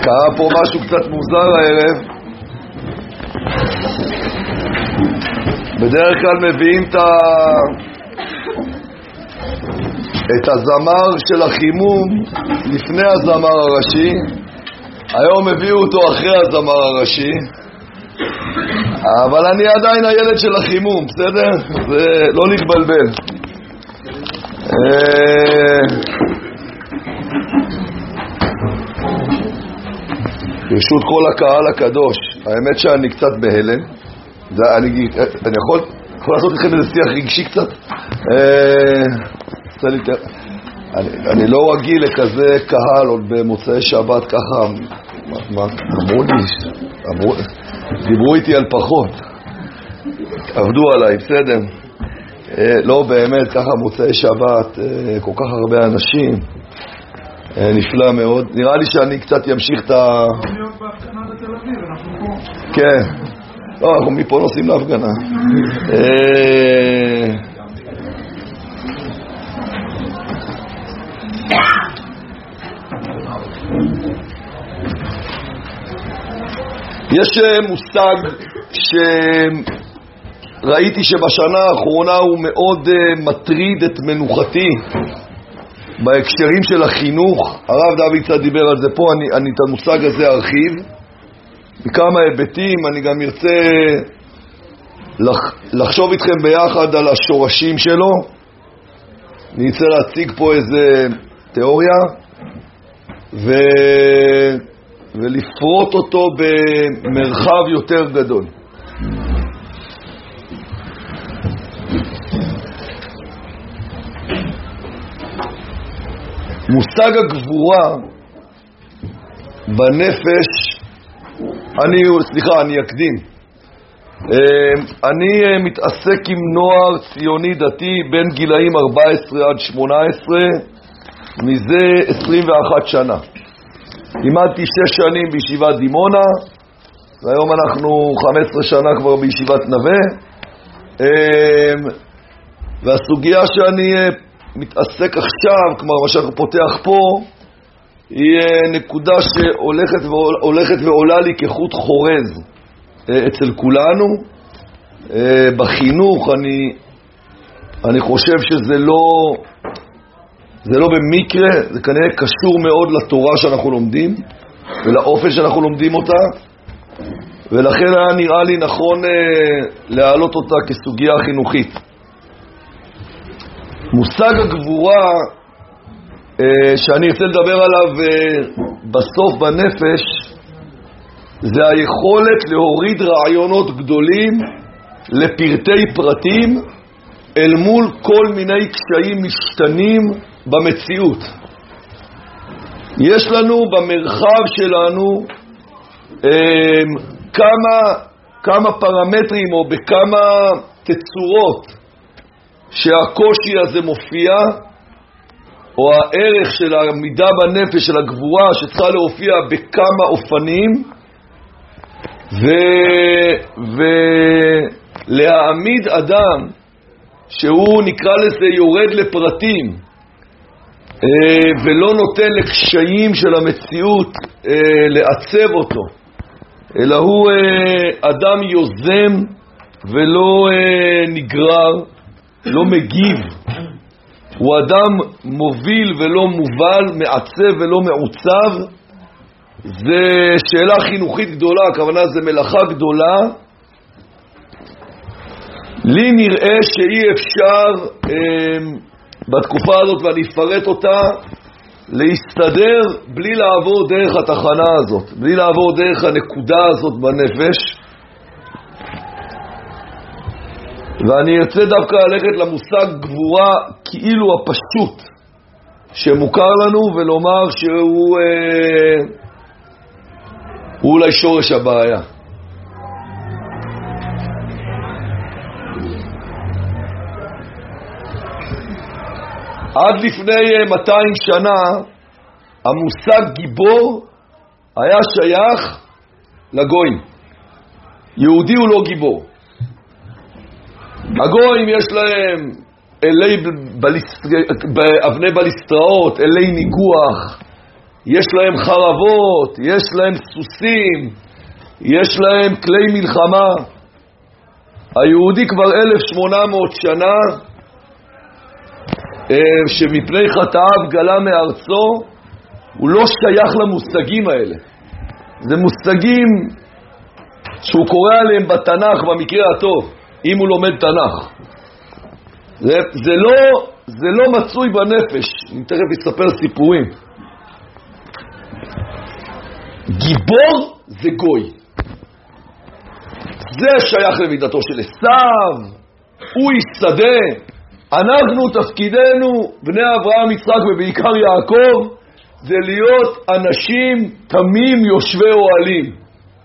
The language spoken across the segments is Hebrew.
קרה פה משהו קצת מוזר הערב. בדרך כלל מביאים את הזמר של החימום לפני הזמר הראשי. היום הביאו אותו אחרי הזמר הראשי, אבל אני עדיין הילד של החימום, בסדר? זה לא להתבלבל. ברשות כל הקהל הקדוש, האמת שאני קצת בהלם. אני יכול לעשות לכם איזה שיח רגשי קצת? אני לא רגיל לכזה קהל עוד במוצאי שבת ככה. אמרו לי, דיברו איתי על פחות, עבדו עליי, בסדר? לא באמת, ככה מוצאי שבת, כל כך הרבה אנשים, נפלא מאוד. נראה לי שאני קצת ימשיך את ה... כן, לא, אנחנו מפה נוסעים להפגנה. יש מושג שראיתי שבשנה האחרונה הוא מאוד מטריד את מנוחתי בהקשרים של החינוך. הרב דוד קצת דיבר על זה פה, אני את המושג הזה ארחיב בכמה היבטים. אני גם ארצה לחשוב איתכם ביחד על השורשים שלו. אני ארצה להציג פה איזה תיאוריה ולפרוט אותו במרחב יותר גדול. מושג הגבורה בנפש, אני אקדים. אני מתעסק עם נוער ציוני דתי בין גילאים 14 עד 18 מזה 21 שנה. לימדתי 6 שנים בישיבת דימונה, והיום אנחנו 15 שנה כבר בישיבת נווה. והסוגיה שאני מתעסק עכשיו, כלומר מה שאנחנו פותח פה, היא נקודה שהולכת ועולה לי כחוט חורז אצל כולנו. בחינוך אני חושב שזה לא במקרה, זה כנראה קשור מאוד לתורה שאנחנו לומדים ולאופן שאנחנו לומדים אותה, ולכן היה נראה לי נכון להעלות אותה כסוגיה חינוכית. מושג הגבורה שאני רוצה לדבר עליו בסוף בנפש, זה היכולת להוריד רעיונות גדולים לפרטי פרטים אל מול כל מיני קשיים משתנים במציאות. יש לנו במרחב שלנו כמה פרמטרים או בכמה תצורות שהקושי הזה מופיע, או הערך של העמידה בנפש של הגבורה שצריכה להופיע בכמה אופנים, ולהעמיד אדם שהוא נקרא לזה יורד לפרטים ולא נותן לקשיים של המציאות לעצב אותו, אלא הוא אדם יוזם ולא נגרר, לא מגיב. הוא אדם מוביל ולא מובל, מעצב ולא מעוצב. זה שאלה חינוכית גדולה, הכוונה זה מלאכה גדולה. לי נראה שאי אפשר בתקופה הזאת, ואני אפרט אותה, להסתדר בלי לעבור דרך התחנה הזאת, בלי לעבור דרך הנקודה הזאת בנפש. ואני ארצה דווקא ללכת למושג גבורה כאילו הפשוט שמוכר לנו, ולומר שהוא אולי שורש הבעיה. עד לפני 200 שנה המושג גיבור היה שייך לגויים. יהודי הוא לא גיבור. הגויים יש להם אבני בליסטראות, אלי ניגוח, יש להם חרבות, יש להם סוסים, יש להם כלי מלחמה. היהודי כבר 1800 שנה שמפני חטאיו גלה מארצו, הוא לא שייך למושגים האלה. זה מושגים שהוא קורא עליהם בתנ"ך במקרה הטוב, אם הוא לומד תנ"ך. זה לא מצוי בנפש. אני תכף אספר סיפורים. גיבור זה גוי. זה שייך למידתו של עשיו, הוא יסדה. אנחנו תפקידנו, בני אברהם, יצחק ובעיקר יעקב, זה להיות אנשים תמים יושבי אוהלים.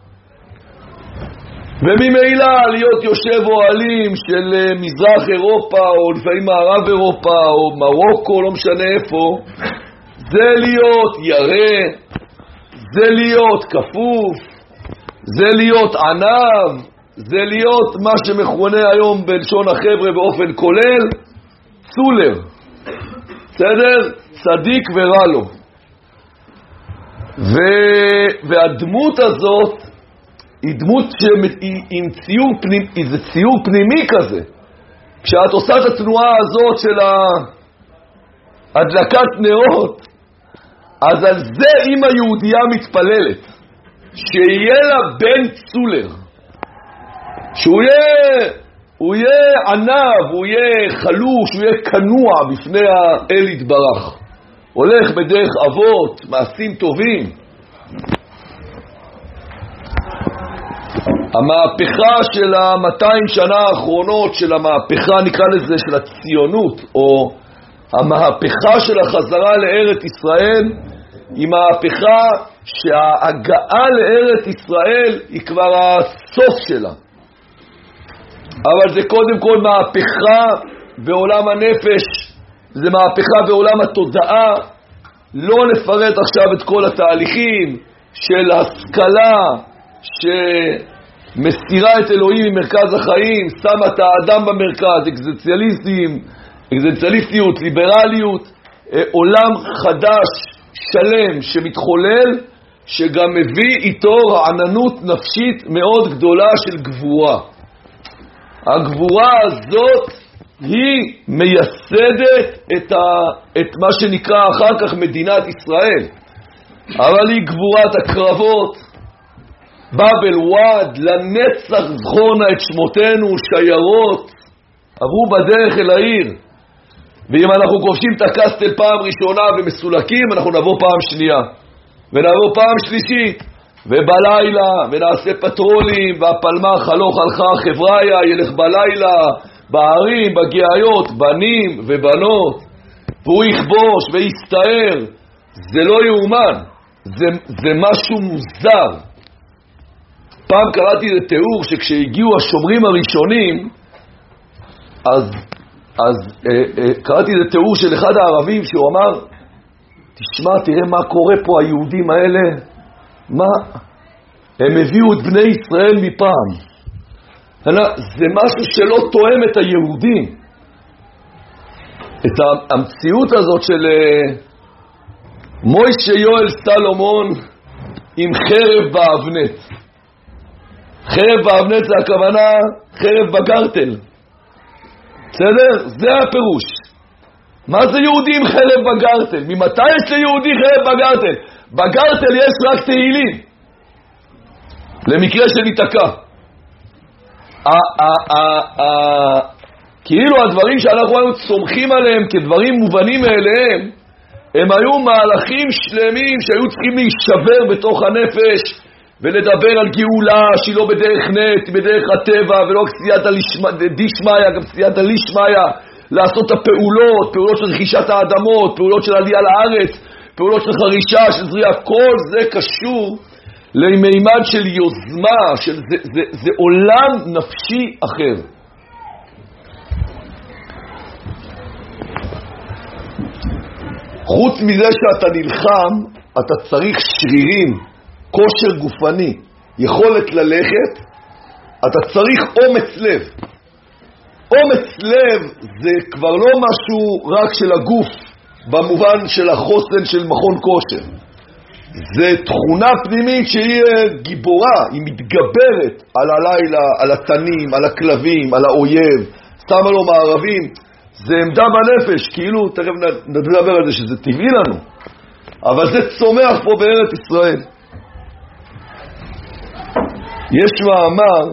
וממילא להיות יושב אוהלים של מזרח אירופה או לפעמים מערב אירופה או מרוקו, לא משנה איפה, זה להיות ירא, זה להיות כפוף, זה להיות ענב, זה להיות מה שמכונה היום בלשון החבר'ה באופן כולל סולר. בסדר? צדיק ורע לו. והדמות הזאת היא דמות עם ציור פנימי, זה ציור פנימי כזה. כשאת עושה את התנועה הזאת של הדלקת נרות, אז על זה אם היהודייה מתפללת, שיהיה לה בן צולר, שהוא יהיה ענב, הוא יהיה חלוש, הוא יהיה כנוע בפני האל יתברך, הולך בדרך אבות, מעשים טובים. המהפכה של 200 שנה האחרונות, של המהפכה נקרא לזה של הציונות, או המהפכה של החזרה לארץ ישראל, היא מהפכה שההגעה לארץ ישראל היא כבר הסוף שלה. אבל זה קודם כל מהפכה בעולם הנפש, זה מהפכה בעולם התודעה. לא נפרט עכשיו את כל התהליכים של השכלה שמסירה את אלוהים ממרכז החיים, שמה את האדם במרכז, אקזיסטנציאליסטיות, ליברליות, עולם חדש שלם שמתחולל, שגם מביא איתו רעננות נפשית מאוד גדולה של גבורה. הגבורה הזאת היא מייסדת את מה שנקרא אחר כך מדינת ישראל, אבל היא גבורת הקרבות. בבל וואד, לנצח זכורנה את שמותינו, שיירות עברו בדרך אל העיר. ואם אנחנו כובשים את הקסטל פעם ראשונה ומסולקים, אנחנו נבוא פעם שנייה ונבוא פעם שלישית, ובלילה ונעשה פטרולים, והפלמ"ח הלוך הלכה חבריה, ילך בלילה בערים, בגאיות, בנים ובנות, והוא יכבוש ויסתער. זה לא יאומן, זה משהו מוזר. פעם קראתי לתיאור שכשהגיעו השומרים הראשונים, אז קראתי לתיאור של אחד הערבים שהוא אמר, תשמע, תראה מה קורה פה, היהודים האלה, מה? הם הביאו את בני ישראל מפעם. זה משהו שלא תואם את היהודים. את המציאות הזאת של מוישה יואל סלומון עם חרב באבנת. חרב באבנת זה הכוונה חרב בגרטל. בסדר? זה הפירוש. מה זה יהודי עם חרב בגרטל? ממתי יש ליהודי חרב בגרטל? בגרטל יש רק תהילים, למקרה שניתקע. כאילו הדברים שאנחנו היינו צומחים עליהם כדברים מובנים מאליהם, הם היו מהלכים שלמים שהיו צריכים להישבר בתוך הנפש ולדבר על גאולה שהיא לא בדרך נט, היא בדרך הטבע, ולא סייעתא דשמיא, גם סייעתא לישמיא, לעשות את הפעולות, פעולות של רכישת האדמות, פעולות של עלייה לארץ, פעולות של חרישה, של זריעה. כל זה קשור למימד של יוזמה, זה עולם נפשי אחר. חוץ מזה שאתה נלחם, אתה צריך שרירים, כושר גופני, יכולת ללכת, אתה צריך אומץ לב. אומץ לב זה כבר לא משהו רק של הגוף, במובן של החוסן של מכון כושר. זה תכונה פנימית שהיא גיבורה, היא מתגברת על הלילה, על התנים, על הכלבים, על האויב, שמה לו מערבים. זה עמדה בנפש, כאילו, תכף נדבר על זה שזה טבעי לנו, אבל זה צומח פה בארץ ישראל. יש מאמר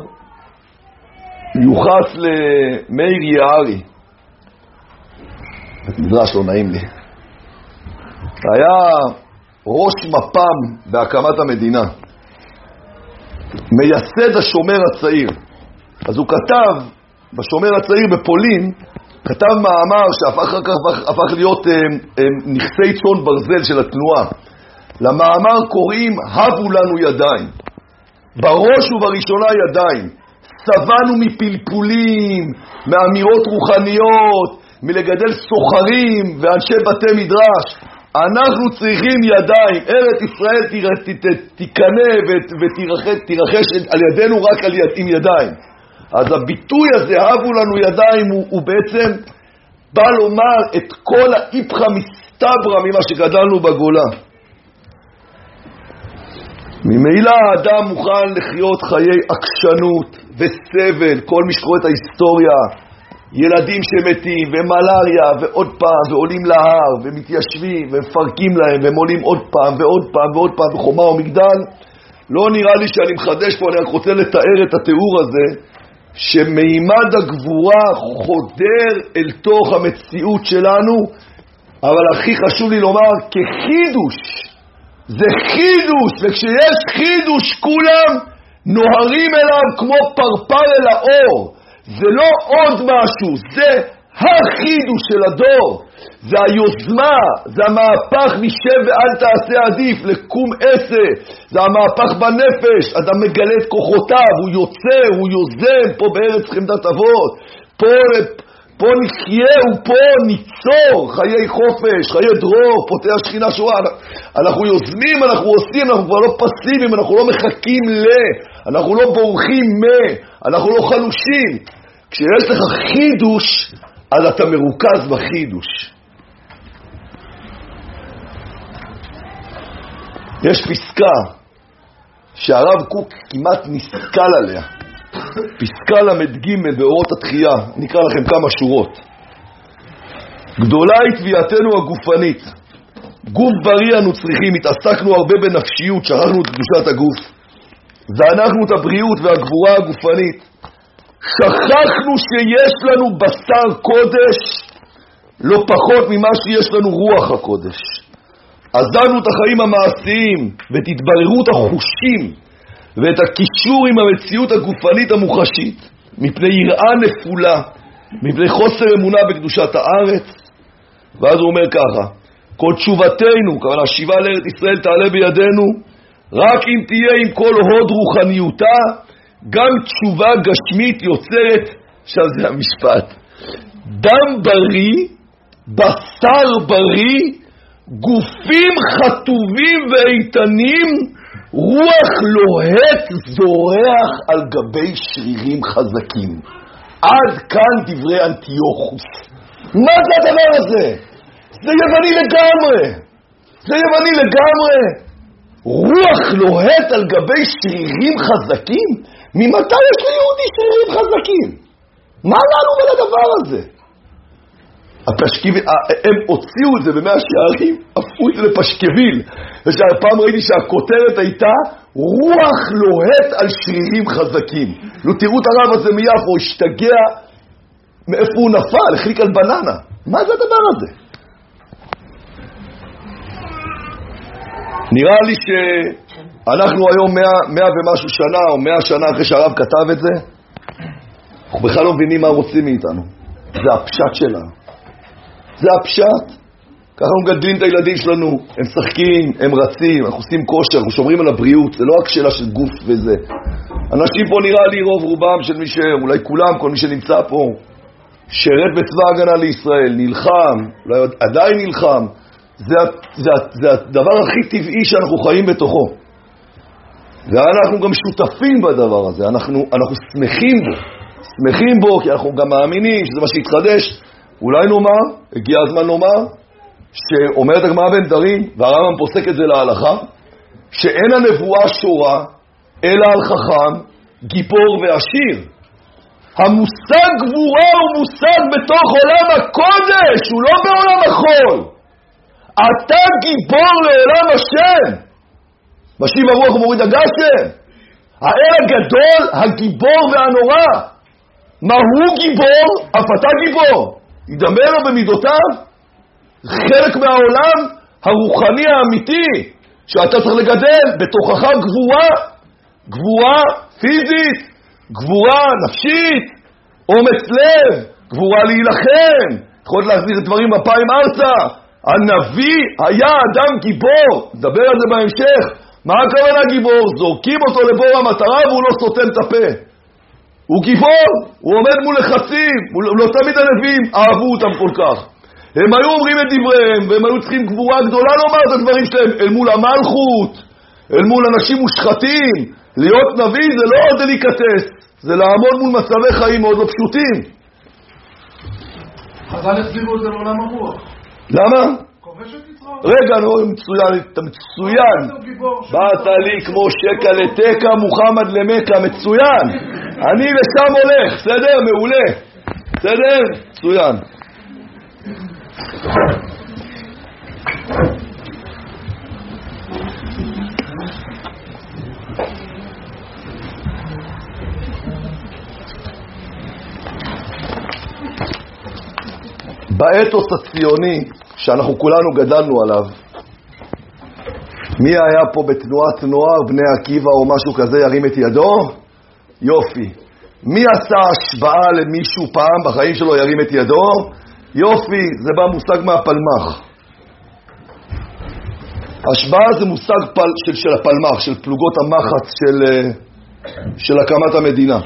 יוחס למאיר יערי, מדרש לא נעים לי, היה ראש מפ"ם בהקמת המדינה, מייסד השומר הצעיר. אז הוא כתב בשומר הצעיר בפולין, כתב מאמר שהפך להיות נכסי צאן ברזל של התנועה. למאמר קוראים הבו לנו ידיים, בראש ובראשונה ידיים. סבנו מפלפולים, מאמירות רוחניות, מלגדל סוחרים ואנשי בתי מדרש. אנחנו צריכים ידיים. ארץ ישראל תיקנה ותירחש על ידינו רק עם ידיים. אז הביטוי הזה, הבו לנו ידיים, הוא בעצם בא לומר את כל האיפכא מסתברא ממה שגדלנו בגולה. ממילא האדם מוכן לחיות חיי עקשנות וסבל. כל מי שקורא את ההיסטוריה, ילדים שמתים ומלריה ועוד פעם, ועולים להר ומתיישבים ומפרקים להם והם עולים עוד פעם ועוד פעם ועוד פעם בחומה ומגדל. לא נראה לי שאני מחדש פה, אני רק רוצה לתאר את התיאור הזה, שמימד הגבורה חודר אל תוך המציאות שלנו, אבל הכי חשוב לי לומר כחידוש. זה חידוש, וכשיש חידוש כולם נוהרים אליו כמו פרפר אל האור. זה לא עוד משהו, זה החידוש של הדור, זה היוזמה, זה המהפך משב ואל תעשה עדיף לקום עשה, זה המהפך בנפש. אדם מגלה את כוחותיו, הוא יוצא, הוא יוזם פה בארץ חמדת אבות, פה נחיה ופה ניצור חיי חופש, חיי דרור, פותח שכינה שורה. אנחנו יוזמים, אנחנו עושים, אנחנו כבר לא פסיביים, אנחנו לא מחכים אנחנו לא בורחים אנחנו לא חלושים. כשיש לך חידוש, אז אתה מרוכז בחידוש. יש פסקה שהרב קוק כמעט נסכל עליה, פסקה למד ג' באורות התחייה. נקרא לכם כמה שורות. גדולה היא תביעתנו הגופנית, גוף בריא אנו צריכים. התעסקנו הרבה בנפשיות, שכחנו את קדושת הגוף, זנחנו את הבריאות והגבורה הגופנית. שכחנו שיש לנו בשר קודש לא פחות ממה שיש לנו רוח הקודש. עזבנו את החיים המעשיים ואת התבררות החושים ואת הקישור עם המציאות הגופנית המוחשית, מפני יראה נפולה, מפני חוסר אמונה בקדושת הארץ. ואז הוא אומר ככה, כל תשובתנו, כמובן השיבה לארץ ישראל, תעלה בידינו רק אם תהיה עם כל הוד רוחניותה. גם תשובה גשמית יוצרת, עכשיו זה המשפט, דם בריא, בשר בריא, גופים חטובים ואיתנים, רוח לוהט זורח על גבי שרירים חזקים. עד כאן דברי אנטיוכוס. מה זה הדבר הזה? זה יווני לגמרי. זה יווני לגמרי. רוח לוהט על גבי שרירים חזקים? ממתי יש ליהודי שרירים חזקים? מה לנו ולדבר הזה? הם הוציאו את זה במאה שערים, הפכו את זה לפשקביל. פעם ראיתי שהכותרת הייתה רוח לוהט על שרירים חזקים. לא תראו את הרב הזה מיפו, הוא השתגע מאיפה הוא נפל, החליק על בננה. מה זה הדבר הזה? נראה לי שאנחנו היום 100 ומשהו שנה או 100 שנה אחרי שהרב כתב את זה, אנחנו בכלל לא מבינים מה רוצים מאיתנו. זה הפשט שלנו, זה הפשט. ככה אנחנו מגדלים את הילדים שלנו, הם שחקים, הם רצים, אנחנו עושים כושר, אנחנו שומרים על הבריאות. זה לא רק שאלה של גוף וזה. אנשים פה נראה לי רוב רובם של מי אולי כולם, כל מי שנמצא פה שרת בצבא הגנה לישראל, נלחם, אולי עדיין נלחם. זה הדבר הכי טבעי שאנחנו חיים בתוכו, ואנחנו גם שותפים בדבר הזה. אנחנו שמחים בו כי אנחנו גם מאמינים שזה מה שהתחדש. אולי נאמר, הגיע הזמן לומר, שאומרת הגמרא בנדרים והרמב"ם פוסק את זה להלכה, שאין הנבואה שורה, אלא על חכם, גיבור ועשיר. המושג גבורה הוא מושג בתוך עולם הקודש, הוא לא בעולם החול. אתה גיבור לעולם השם. משיב הרוח ומוריד הגשם. האל הגדול, הגיבור והנורא. מה הוא גיבור? אף אתה גיבור. ידמה לו במידותיו. חלק מהעולם הרוחני האמיתי שאתה צריך לגדל בתוכך גבורה, גבורה פיזית, גבורה נפשית, אומץ לב, גבורה להילחם, יכול להחזיר דברים בפיים ארצה. הנביא היה אדם גיבור, נדבר על זה בהמשך. מה הכוונה גיבור? זורקים אותו לבור המטרה והוא לא סותם את הפה. הוא גיבור, הוא עומד מול לחצים, לא תמיד הנביאים אהבו אותם כל כך. הם היו אומרים את דבריהם, והם היו צריכים גבורה גדולה לומר את הדברים שלהם אל מול המלכות, אל מול אנשים מושחתים. להיות נביא זה לא דליקטס, זה לעמוד מול מצבי חיים מאוד לא פשוטים. חז"ל הסבירו את זה לעולם הרוח. למה? כובש את יצרו. רגע, נו, מצוין, אתה מצוין. באת לי כמו שקע לתקע, מוחמד למקה, מצוין. אני לשם הולך, בסדר? מעולה. בסדר? מצוין. באתוס הציוני שאנחנו כולנו גדלנו עליו, מי היה פה בתנועת נוער, בני עקיבא או משהו כזה, ירים את ידו? יופי. מי עשה השוואה למישהו פעם בחיים שלו, ירים את ידו? יופי, זה בא מושג מהפלמח. השוואה זה מושג של הפלמח, של פלוגות המחץ של הקמת המדינה.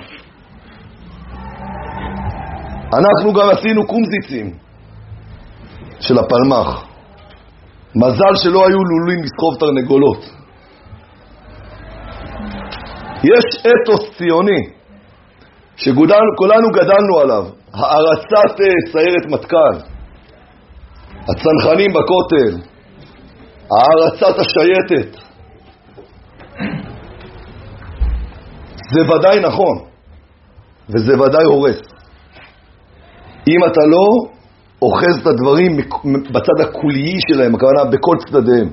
אנחנו גם עשינו קומזיצים של הפלמח. מזל שלא היו לולים לסחוב תרנגולות. יש אתוס ציוני שכולנו גדלנו עליו, הערצת סיירת מטכ"ל, הצנחנים בכותל, הערצת השייטת. זה ודאי נכון, וזה ודאי הורס. אם אתה לא אוחז את הדברים בצד הקולי שלהם, הכוונה בכל צדדיהם.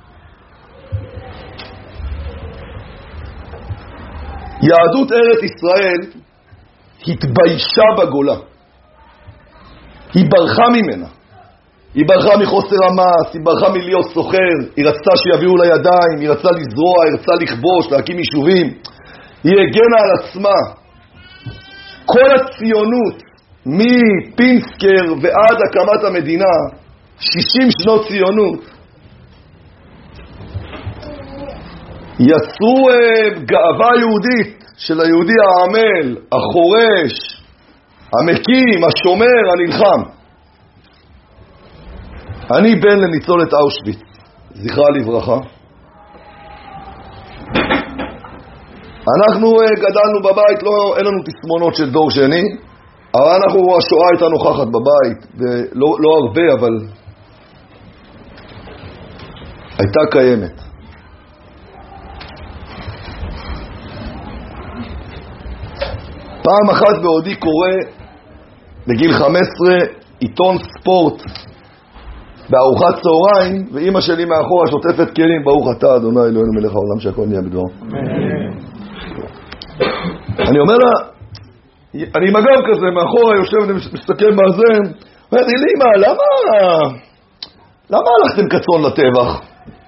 יהדות ארץ ישראל התביישה בגולה. היא ברחה ממנה. היא ברחה מחוסר המס, היא ברחה מלהיות סוחר, היא רצתה שיביאו לה ידיים, היא רצתה לזרוע, היא רצתה לכבוש, להקים יישובים. היא הגנה על עצמה. כל הציונות, מפינסקר ועד הקמת המדינה, 60 שנות ציונות, יצרו גאווה יהודית של היהודי העמל, החורש, המקים, השומר, הנלחם. אני בן לניצולת אושוויץ, זכרה לברכה. אנחנו גדלנו בבית, אין לנו תסמונות של דור שני, אבל השואה הייתה נוכחת בבית, לא הרבה, אבל הייתה קיימת. פעם אחת בעודי קורא בגיל 15 עיתון ספורט בארוחת צהריים, ואמא שלי מאחורה שוטפת כלים, ברוך אתה אדוני אלוהינו מלך העולם שהכל נהיה בדברו. אני אומר לה, אני עם הגב כזה מאחורה יושב ומסתכל בזה, אומר לי, אמא, למה הלכתם קצון לטבח?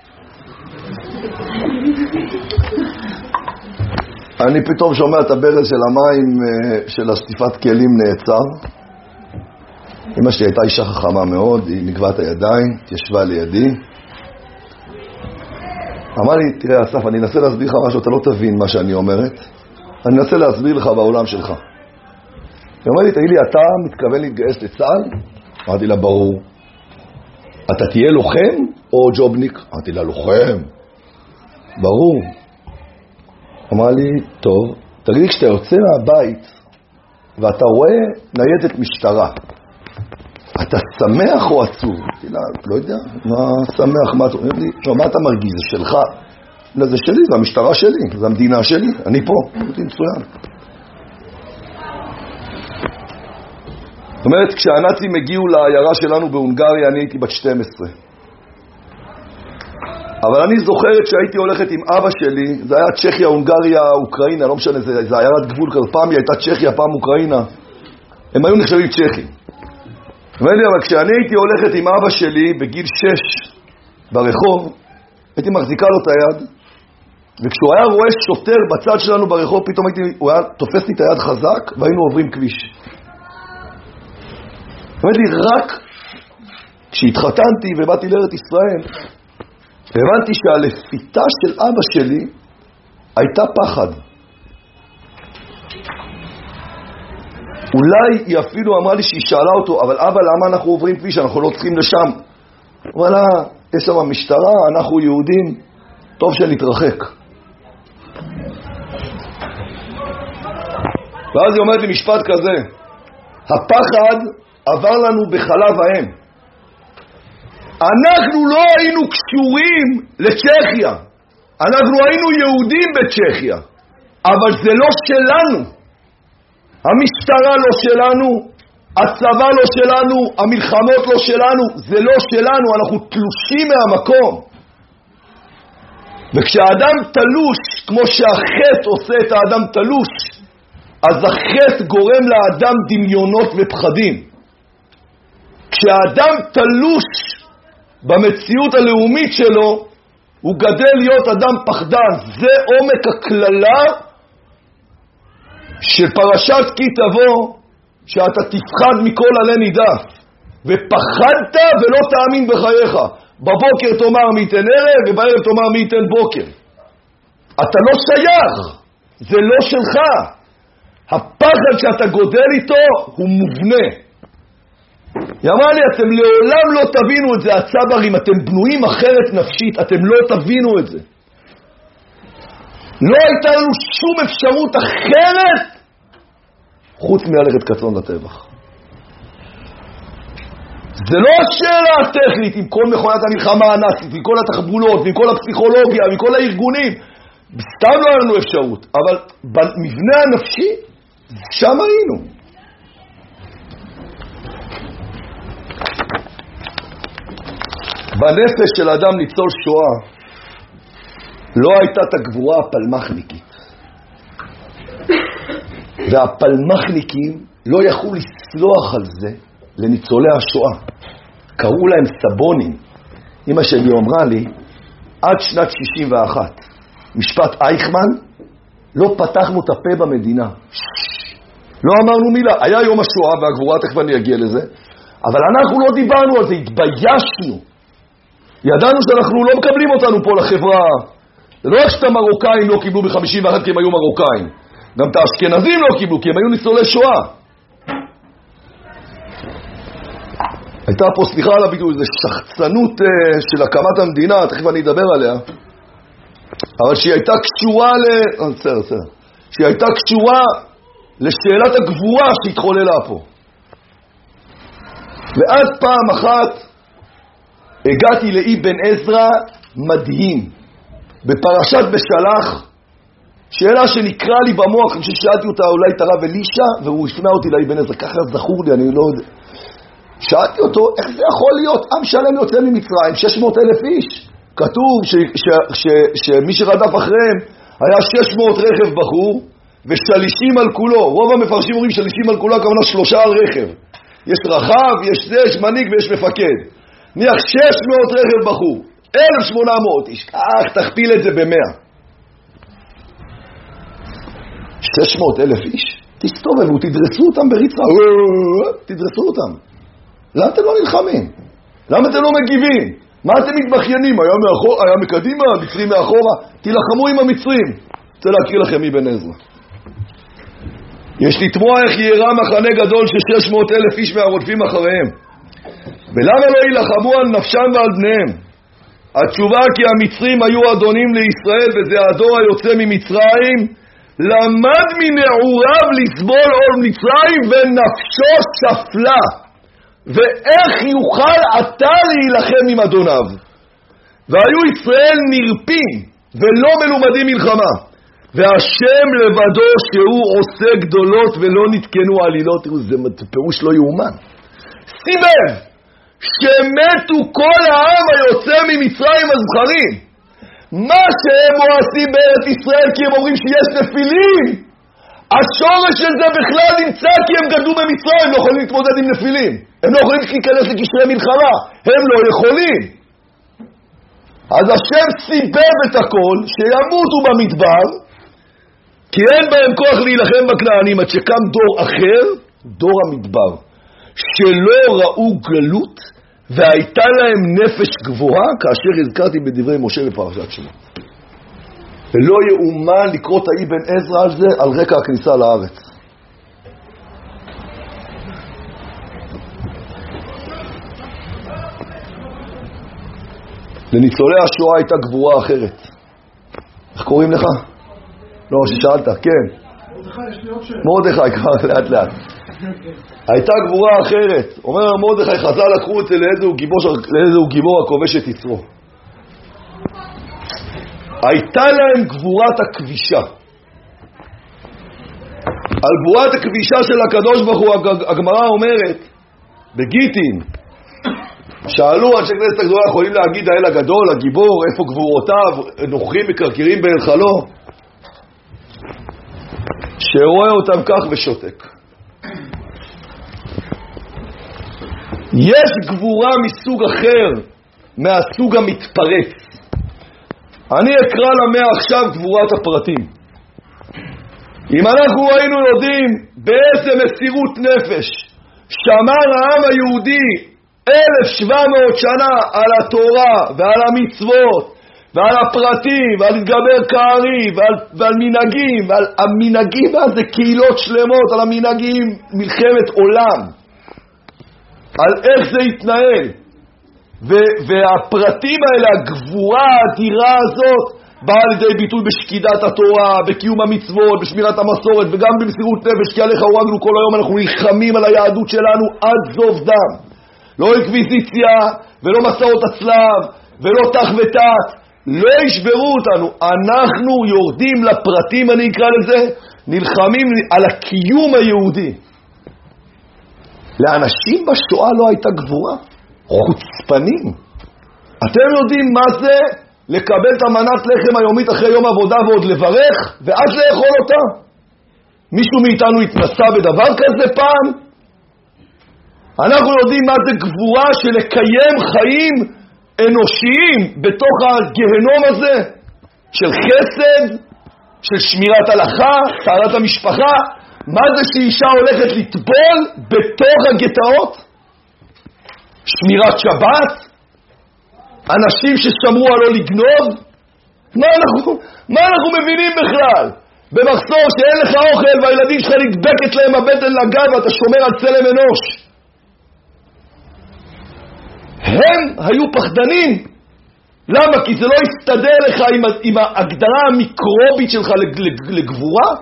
אני פתאום שומע את הברז של המים של השטיפת כלים נעצר. אמא שלי הייתה אישה חכמה מאוד, היא נקבעה את הידיים, ישבה לידי. אמרה לי, תראה אסף, אני אנסה להסביר לך משהו, אתה לא תבין מה שאני אומרת. אני אנסה להסביר לך בעולם שלך. היא אמרה לי, תגיד לי, אתה מתכוון להתגייס לצה"ל? אמרתי לה, ברור. אתה תהיה לוחם או ג'ובניק? אמרתי לה, לוחם. ברור. אמרה לי, טוב, תגיד לי, כשאתה יוצא מהבית ואתה רואה ניידת משטרה, אתה שמח או עצוב? אמרתי לה, לא יודע, מה שמח, מה אתה מרגיש? זה שלך. זה שלי, זה המשטרה שלי, זה המדינה שלי, אני פה, אותי מצוין. זאת אומרת, כשהנאצים הגיעו לעיירה שלנו בהונגריה, אני הייתי בת 12. אבל אני זוכרת שהייתי הולכת עם אבא שלי, זה היה צ'כיה, הונגריה, אוקראינה, לא משנה, זה עיירת גבול כזאת, פעם היא הייתה צ'כיה, פעם אוקראינה. הם היו נחשבים צ'כים. אבל כשאני הייתי הולכת עם אבא שלי בגיל 6 ברחוב, הייתי מחזיקה לו את היד, וכשהוא היה רואה שוטר בצד שלנו ברחוב, פתאום הוא היה תופס לי את היד חזק, והיינו עוברים כביש. אומרת לי, רק כשהתחתנתי ובאתי לארץ ישראל, הבנתי שהלפיתה של אבא שלי הייתה פחד. אולי היא אפילו אמרה לי שהיא שאלה אותו, אבל אבא, למה אנחנו עוברים כביש? אנחנו לא צריכים לשם. וואלה, יש שם משטרה, אנחנו יהודים, טוב שנתרחק. ואז היא אומרת לי משפט כזה, הפחד עבר לנו בחלב האם. אנחנו לא היינו קשורים לצ'כיה, אנחנו היינו יהודים בצ'כיה, אבל זה לא שלנו. המשטרה לא שלנו, הצבא לא שלנו, המלחמות לא שלנו, זה לא שלנו, אנחנו תלושים מהמקום. וכשהאדם תלוש, כמו שהחטא עושה את האדם תלוש, אז החטא גורם לאדם דמיונות ופחדים. כשהאדם תלוש במציאות הלאומית שלו, הוא גדל להיות אדם פחדן. זה עומק הכללה של פרשת כי תבוא, שאתה תפחד מכל עלי נידף, ופחדת ולא תאמין בחייך. בבוקר תאמר מי ייתן ערב, ובערב תאמר מי ייתן בוקר. אתה לא שייך, זה לא שלך. הפחד שאתה גודל איתו הוא מובנה. היא אמרה לי, אתם לעולם לא תבינו את זה, הצברים, אתם בנויים אחרת נפשית, אתם לא תבינו את זה. לא הייתה לנו שום אפשרות אחרת חוץ מללכת כצאן לטבח. זה לא השאלה הטכנית עם כל מכונת המלחמה הנאצית, עם כל התחבולות, עם כל הפסיכולוגיה, עם כל הארגונים. סתם לא היה לנו אפשרות, אבל במבנה הנפשי, שם היינו. בנפש של אדם ניצול שואה לא הייתה את הגבורה הפלמחניקית, והפלמחניקים לא יכלו לסלוח על זה לניצולי השואה. קראו להם סבונים. אמא שלי אמרה לי, עד שנת 61 משפט אייכמן לא פתחנו את הפה במדינה, לא אמרנו מילה. היה יום השואה והגבורה, תכף אני אגיע לזה, אבל אנחנו לא דיברנו על זה, התביישנו. ידענו שאנחנו לא מקבלים אותנו פה לחברה. זה לא רק שאת המרוקאים לא קיבלו ב-51 כי הם היו מרוקאים, גם את האשכנזים לא קיבלו כי הם היו ניצולי שואה. הייתה פה, סליחה על הביטוי, זה שחצנות של הקמת המדינה, תכף אני אדבר עליה, אבל שהיא הייתה קשורה שהיא הייתה קשורה לשאלת הגבורה שהתחוללה פה. ואז פעם אחת הגעתי לאבן עזרא מדהים בפרשת בשלח, שאלה שנקרא לי במוח, אני ששאלתי אותה אולי את הרב אלישע, והוא הפנה אותי לאבן עזרא, ככה זכור לי, אני לא יודע. שאלתי אותו, איך זה יכול להיות? עם שלם יוצא ממצרים, 600,000 איש. כתוב שמי שרדף אחריהם היה 600 רכב בחור, ושלישים על כולו. רוב המפרשים אומרים שלישים על כולו, הכוונה 3 על רכב. יש רחב, יש זה, יש מנהיג ויש מפקד. נניח 600 רכב בחור, 1,800 איש, תכפיל את זה ב100. 600,000 איש, תסתובבו, תדרסו אותם בריצה, תדרסו אותם. למה אתם לא נלחמים? למה אתם לא מגיבים? מה אתם מתבחיינים? היה מקדימה, המצרים מאחורה, תילחמו עם המצרים. רוצה להכיר לכם אבן עזרא. יש לתמוע איך יראה מחנה גדול של 600,000 איש מהרודפים אחריהם. ולמה לא ילחמו על נפשם ועל בניהם? התשובה כי המצרים היו אדונים לישראל, וזה הדור היוצא ממצרים, למד מנעוריו לסבול עול מצרים ונפשו שפלה. ואיך יוכל עתה להילחם עם אדוניו? והיו ישראל נרפים ולא מלומדים מלחמה. והשם לבדו שהוא עושה גדולות ולא נתקנו עלילות. תראו, זה פירוש לא יאומן. שים לב, שמתו כל העם היוצא ממצרים הזכרים. מה שהם עושים בארץ ישראל כי הם אומרים שיש נפילים, השורש של זה בכלל נמצא כי הם גדלו במצרים, הם לא יכולים להתמודד עם נפילים, הם לא יכולים להיכנס לקשרי מלחמה, הם לא יכולים. אז השם סיבב את הכל שימותו במדבר כי אין בהם כוח להילחם בכנענים, עד שקם דור אחר, דור המדבר, שלא ראו גלות והייתה להם נפש גבוהה, כאשר הזכרתי בדברי משה בפרשת שמות. ולא יאומן לקרוא את האבן עזרא על זה, על רקע הכניסה לארץ. לניצולי השואה הייתה גבורה אחרת. איך קוראים לך? לא, ששאלת, כן. מרדכי, יש לי עוד שאלה. מרדכי, כבר לאט לאט. הייתה גבורה אחרת. אומר מרדכי, חז"ל לקחו את זה לאיזהו גיבור הכובש את יצרו. הייתה להם גבורת הכבישה. על גבורת הכבישה של הקדוש ברוך הוא הגמרא אומרת בגיטין, שאלו אנשי כנסת הגדולה, יכולים להגיד האל הגדול, הגיבור, איפה גבורותיו, נוחים מקרקרים בהיכלו, שרואה אותם כך ושותק. יש גבורה מסוג אחר, מהסוג המתפרץ. אני אקרא לה מעכשיו גבורת הפרטים. אם אנחנו היינו יודעים באיזה מסירות נפש שמר העם היהודי 1700 שנה על התורה ועל המצוות ועל הפרטים ועל להתגבר כארי ועל מנהגים, ועל המנהגים זה קהילות שלמות, על המנהגים מלחמת עולם, על איך זה יתנהל, והפרטים האלה, הגבורה האדירה הזאת, באה לידי ביטוי בשקידת התורה, בקיום המצוות, בשמירת המסורת, וגם במסירות נפש, כי עליך הורגנו כל היום, אנחנו נלחמים על היהדות שלנו עד זוב דם. לא אינקוויזיציה, ולא מסעות הצלב, ולא תח ותת, לא ישברו אותנו. אנחנו יורדים לפרטים, אני אקרא לזה, נלחמים על הקיום היהודי. לאנשים בשואה לא הייתה גבורה. חוצפנים. אתם יודעים מה זה לקבל את המנת לחם היומית אחרי יום עבודה ועוד לברך, ואז לאכול אותה? מישהו מאיתנו התנסה בדבר כזה פעם? אנחנו יודעים מה זה גבורה של לקיים חיים אנושיים בתוך הגהנום הזה, של חסד, של שמירת הלכה, טהרת המשפחה. מה זה שאישה הולכת לטבול בתוך הגטאות? שמירת שבת? אנשים ששמרו על לא לגנוב? מה אנחנו מבינים בכלל? במחסור שאין לך אוכל והילדים שלך נדבקת להם הבטן לגב ואתה שומר על צלם אנוש. הם היו פחדנים. למה? כי זה לא יסתדר לך עם ההגדרה המיקרובית שלך לגבורה.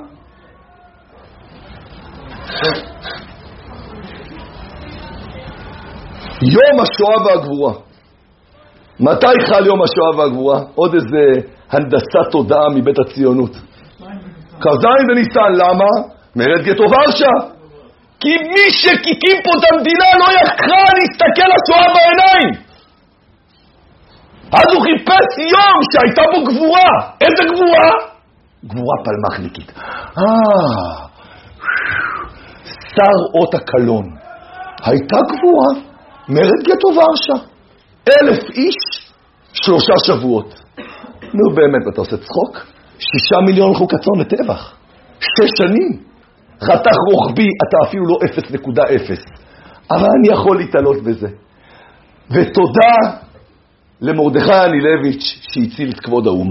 יום השואה והגבורה. מתי חל יום השואה והגבורה? עוד איזה הנדסת תודעה מבית הציונות. כ"ז בניסן. למה? מרד גטו ורשה. כי מי שקיקים פה את המדינה לא יכל להסתכל לשואה בעיניים. אז הוא חיפש יום שהייתה בו גבורה. איזה גבורה? גבורה פלמחניקית. שר אות הקלון. הייתה גבורה. מרד גטו ורשה. 1,000 איש, 3 שבועות. נו באמת, אתה עושה צחוק? 6 מיליון הלכו כצאן לטבח. 6 שנים. חתך רוחבי, אתה אפילו לא 0.0. אבל אני יכול להתעלות בזה. ותודה למרדכי אנילביץ' שהציל את כבוד האומה.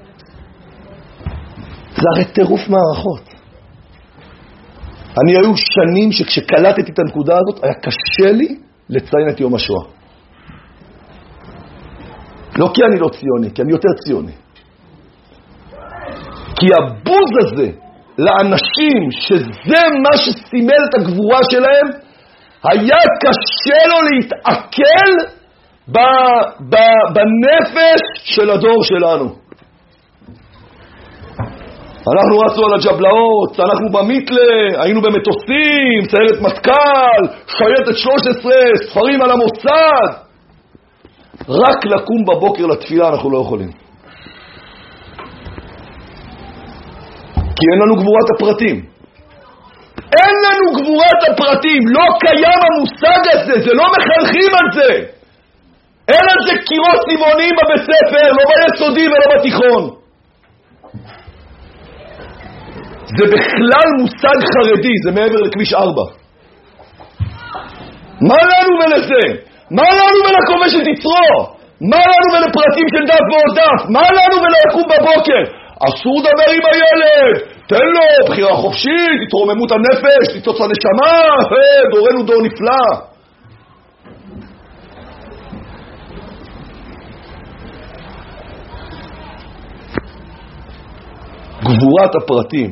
זה הרי טירוף מערכות. אני היו שנים שכשקלטתי את הנקודה הזאת, היה קשה לי לציין את יום השואה. לא כי אני לא ציוני, כי אני יותר ציוני. כי הבוז הזה לאנשים שזה מה שסימל את הגבורה שלהם, היה קשה לו להתעכל בנפש של הדור שלנו. אנחנו רצו על הג'בלאות, אנחנו במיתלה, היינו במטוסים, סיירת מטכ"ל, שייטת 13, ספרים על המוסד. רק לקום בבוקר לתפילה אנחנו לא יכולים. כי אין לנו גבורת הפרטים. אין לנו גבורת הפרטים, לא קיים המושג הזה, זה לא מחנכים על זה. אין על זה קירות צבעוניים בבית ספר, לא ביסודי ולא בתיכון. זה בכלל מושג חרדי, זה מעבר לכביש 4. מה לנו ולזה? מה לנו ולכובשת יצרו? מה לנו ולפרטים של דף ועוד דף? מה לנו ולקום בבוקר? אסור לדבר עם הילד, תן לו בחירה חופשית, התרוממות הנפש, ניצוץ הנשמה, דורנו דור נפלא. גבורת הפרטים.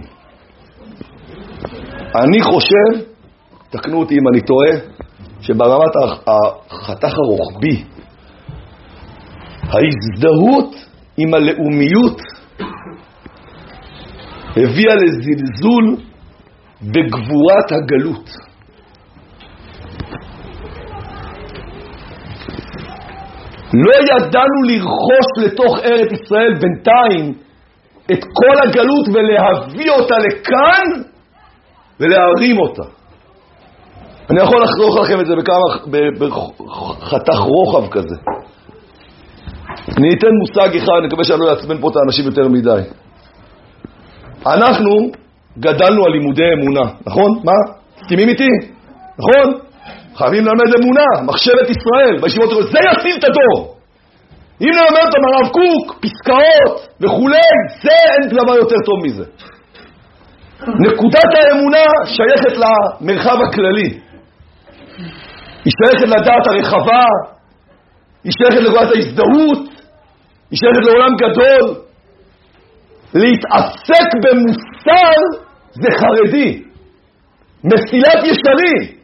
אני חושב, תקנו אותי אם אני טועה, שברמת החתך הרוחבי, ההזדהות עם הלאומיות הביאה לזלזול בגבורת הגלות. לא ידענו לרכוש לתוך ארץ ישראל בינתיים את כל הגלות ולהביא אותה לכאן ולהרים אותה. אני יכול לחתוך לכם את זה בחתך רוחב כזה. אני אתן מושג אחד, אני מקווה שאני לא אעצבן פה את האנשים יותר מדי. אנחנו גדלנו על לימודי אמונה, נכון? מה? מסכימים איתי? נכון? חייבים ללמד אמונה, מחשבת ישראל, בישיבות, זה יציל את הדור. אם נלמד אותם הרב קוק, פסקאות וכולי, זה אין דבר יותר טוב מזה. נקודת האמונה שייכת למרחב הכללי. היא שייכת לדעת הרחבה, היא שייכת לנקודת ההזדהות, היא שייכת לעולם גדול. להתעסק במוסר זה חרדי. מסילת ישרים.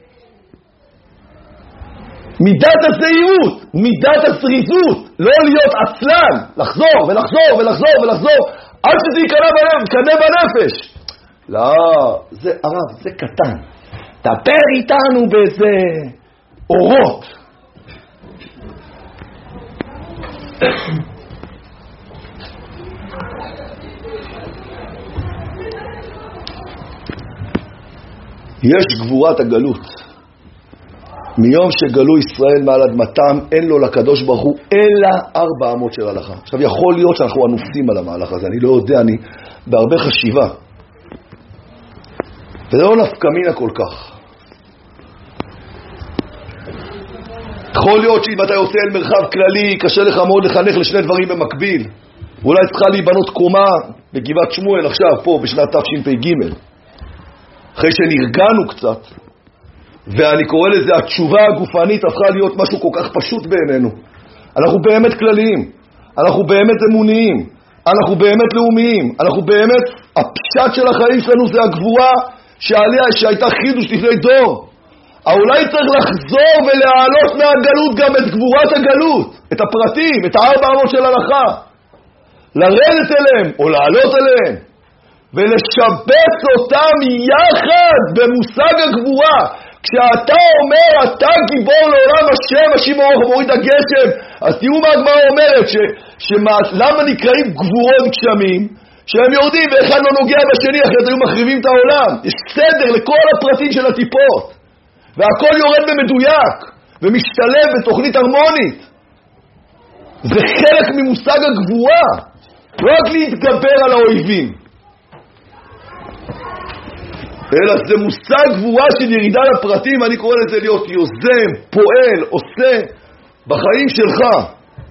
מידת הזהירות, מידת הזריזות, לא להיות עצלן, לחזור ולחזור ולחזור ולחזור, עד שזה יקנה בנפש. לא, זה הרב, זה קטן. דבר איתנו באיזה אורות. יש גבורת הגלות. מיום שגלו ישראל מעל אדמתם, אין לו לקדוש ברוך הוא אלא 400 של הלכה. עכשיו יכול להיות שאנחנו אנוסים על המהלך הזה, אני לא יודע, אני בהרבה חשיבה. וזה לא נפקא מינה כל כך. יכול להיות שאם אתה יוצא אל מרחב כללי, קשה לך מאוד לחנך לשני דברים במקביל. ואולי צריכה להיבנות קומה בגבעת שמואל עכשיו, פה בשנת תשפ"ג. אחרי שנרגענו קצת, ואני קורא לזה התשובה הגופנית הפכה להיות משהו כל כך פשוט בעינינו. אנחנו באמת כלליים, אנחנו באמת אמוניים, אנחנו באמת לאומיים, אנחנו באמת, הפשט של החיים שלנו זה הגבורה שהייתה חידוש לפני דור. אולי צריך לחזור ולהעלות מהגלות גם את גבורת הגלות, את הפרטים, את 400 של הלכה, לרדת אליהם או לעלות אליהם ולשבץ אותם יחד במושג הגבורה. כשאתה אומר אתה גיבור לעולם השם, השם מוריד הגשם, אז תראו מה הגמרא אומרת, למה נקראים גבורות גשמים? שהם יורדים ואחד לא נוגע בשני, אחרת היו מחריבים את העולם. יש סדר לכל הפרטים של הטיפות, והכל יורד במדויק ומשתלב בתוכנית הרמונית. זה חלק ממושג הגבורה, לא רק להתגבר על האויבים, אלא זה מושג גבורה של ירידה לפרטים. אני קורא לזה להיות יוזם, פועל, עושה בחיים שלך.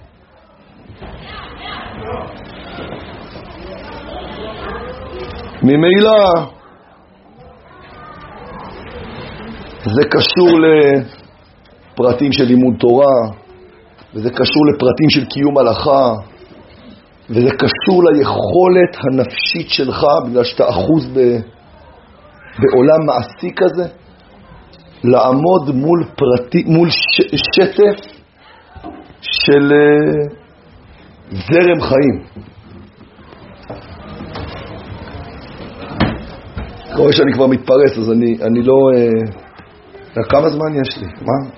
ממילא זה קשור לפרטים של לימוד תורה, וזה קשור לפרטים של קיום הלכה, וזה קשור ליכולת הנפשית שלך, בגלל שאתה אחוז בעולם מעשי כזה, לעמוד מול שטף של זרם חיים. רואה שאני כבר מתפרץ, אז אני לא... כמה זמן יש לי?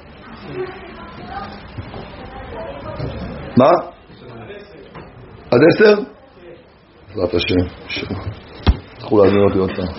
מה? עד 10? בעזרת השם. תוכלו להזמין אותי עוד פעם.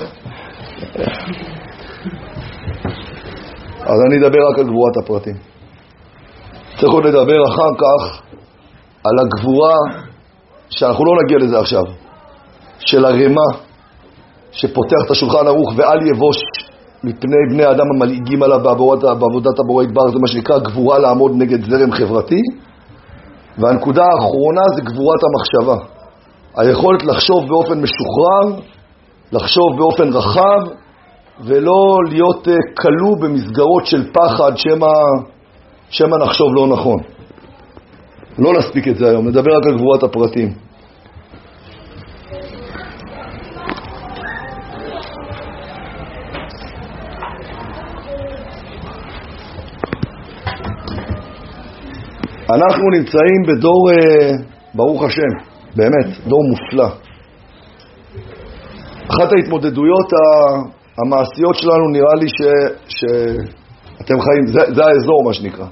אז אני אדבר רק על גבורת הפרטים. צריך עוד לדבר אחר כך על הגבורה, שאנחנו לא נגיע לזה עכשיו, של הרמה שפותח את השולחן ערוך ואל יבוש מפני בני האדם המלעיגים עליו בעבודת הבורא יתברך. זה מה שנקרא גבורה לעמוד נגד זרם חברתי. והנקודה האחרונה זה גבורת המחשבה, היכולת לחשוב באופן משוחרר, לחשוב באופן רחב, ולא להיות כלוא במסגרות של פחד שמה נחשוב לא נכון. לא נספיק את זה היום, נדבר רק על גבורת הפרטים. אנחנו נמצאים בדור, ברוך השם, באמת, דור מופלא. אחת ההתמודדויות המעשיות שלנו נראה לי שאתם חיים, זה האזור מה שנקרא.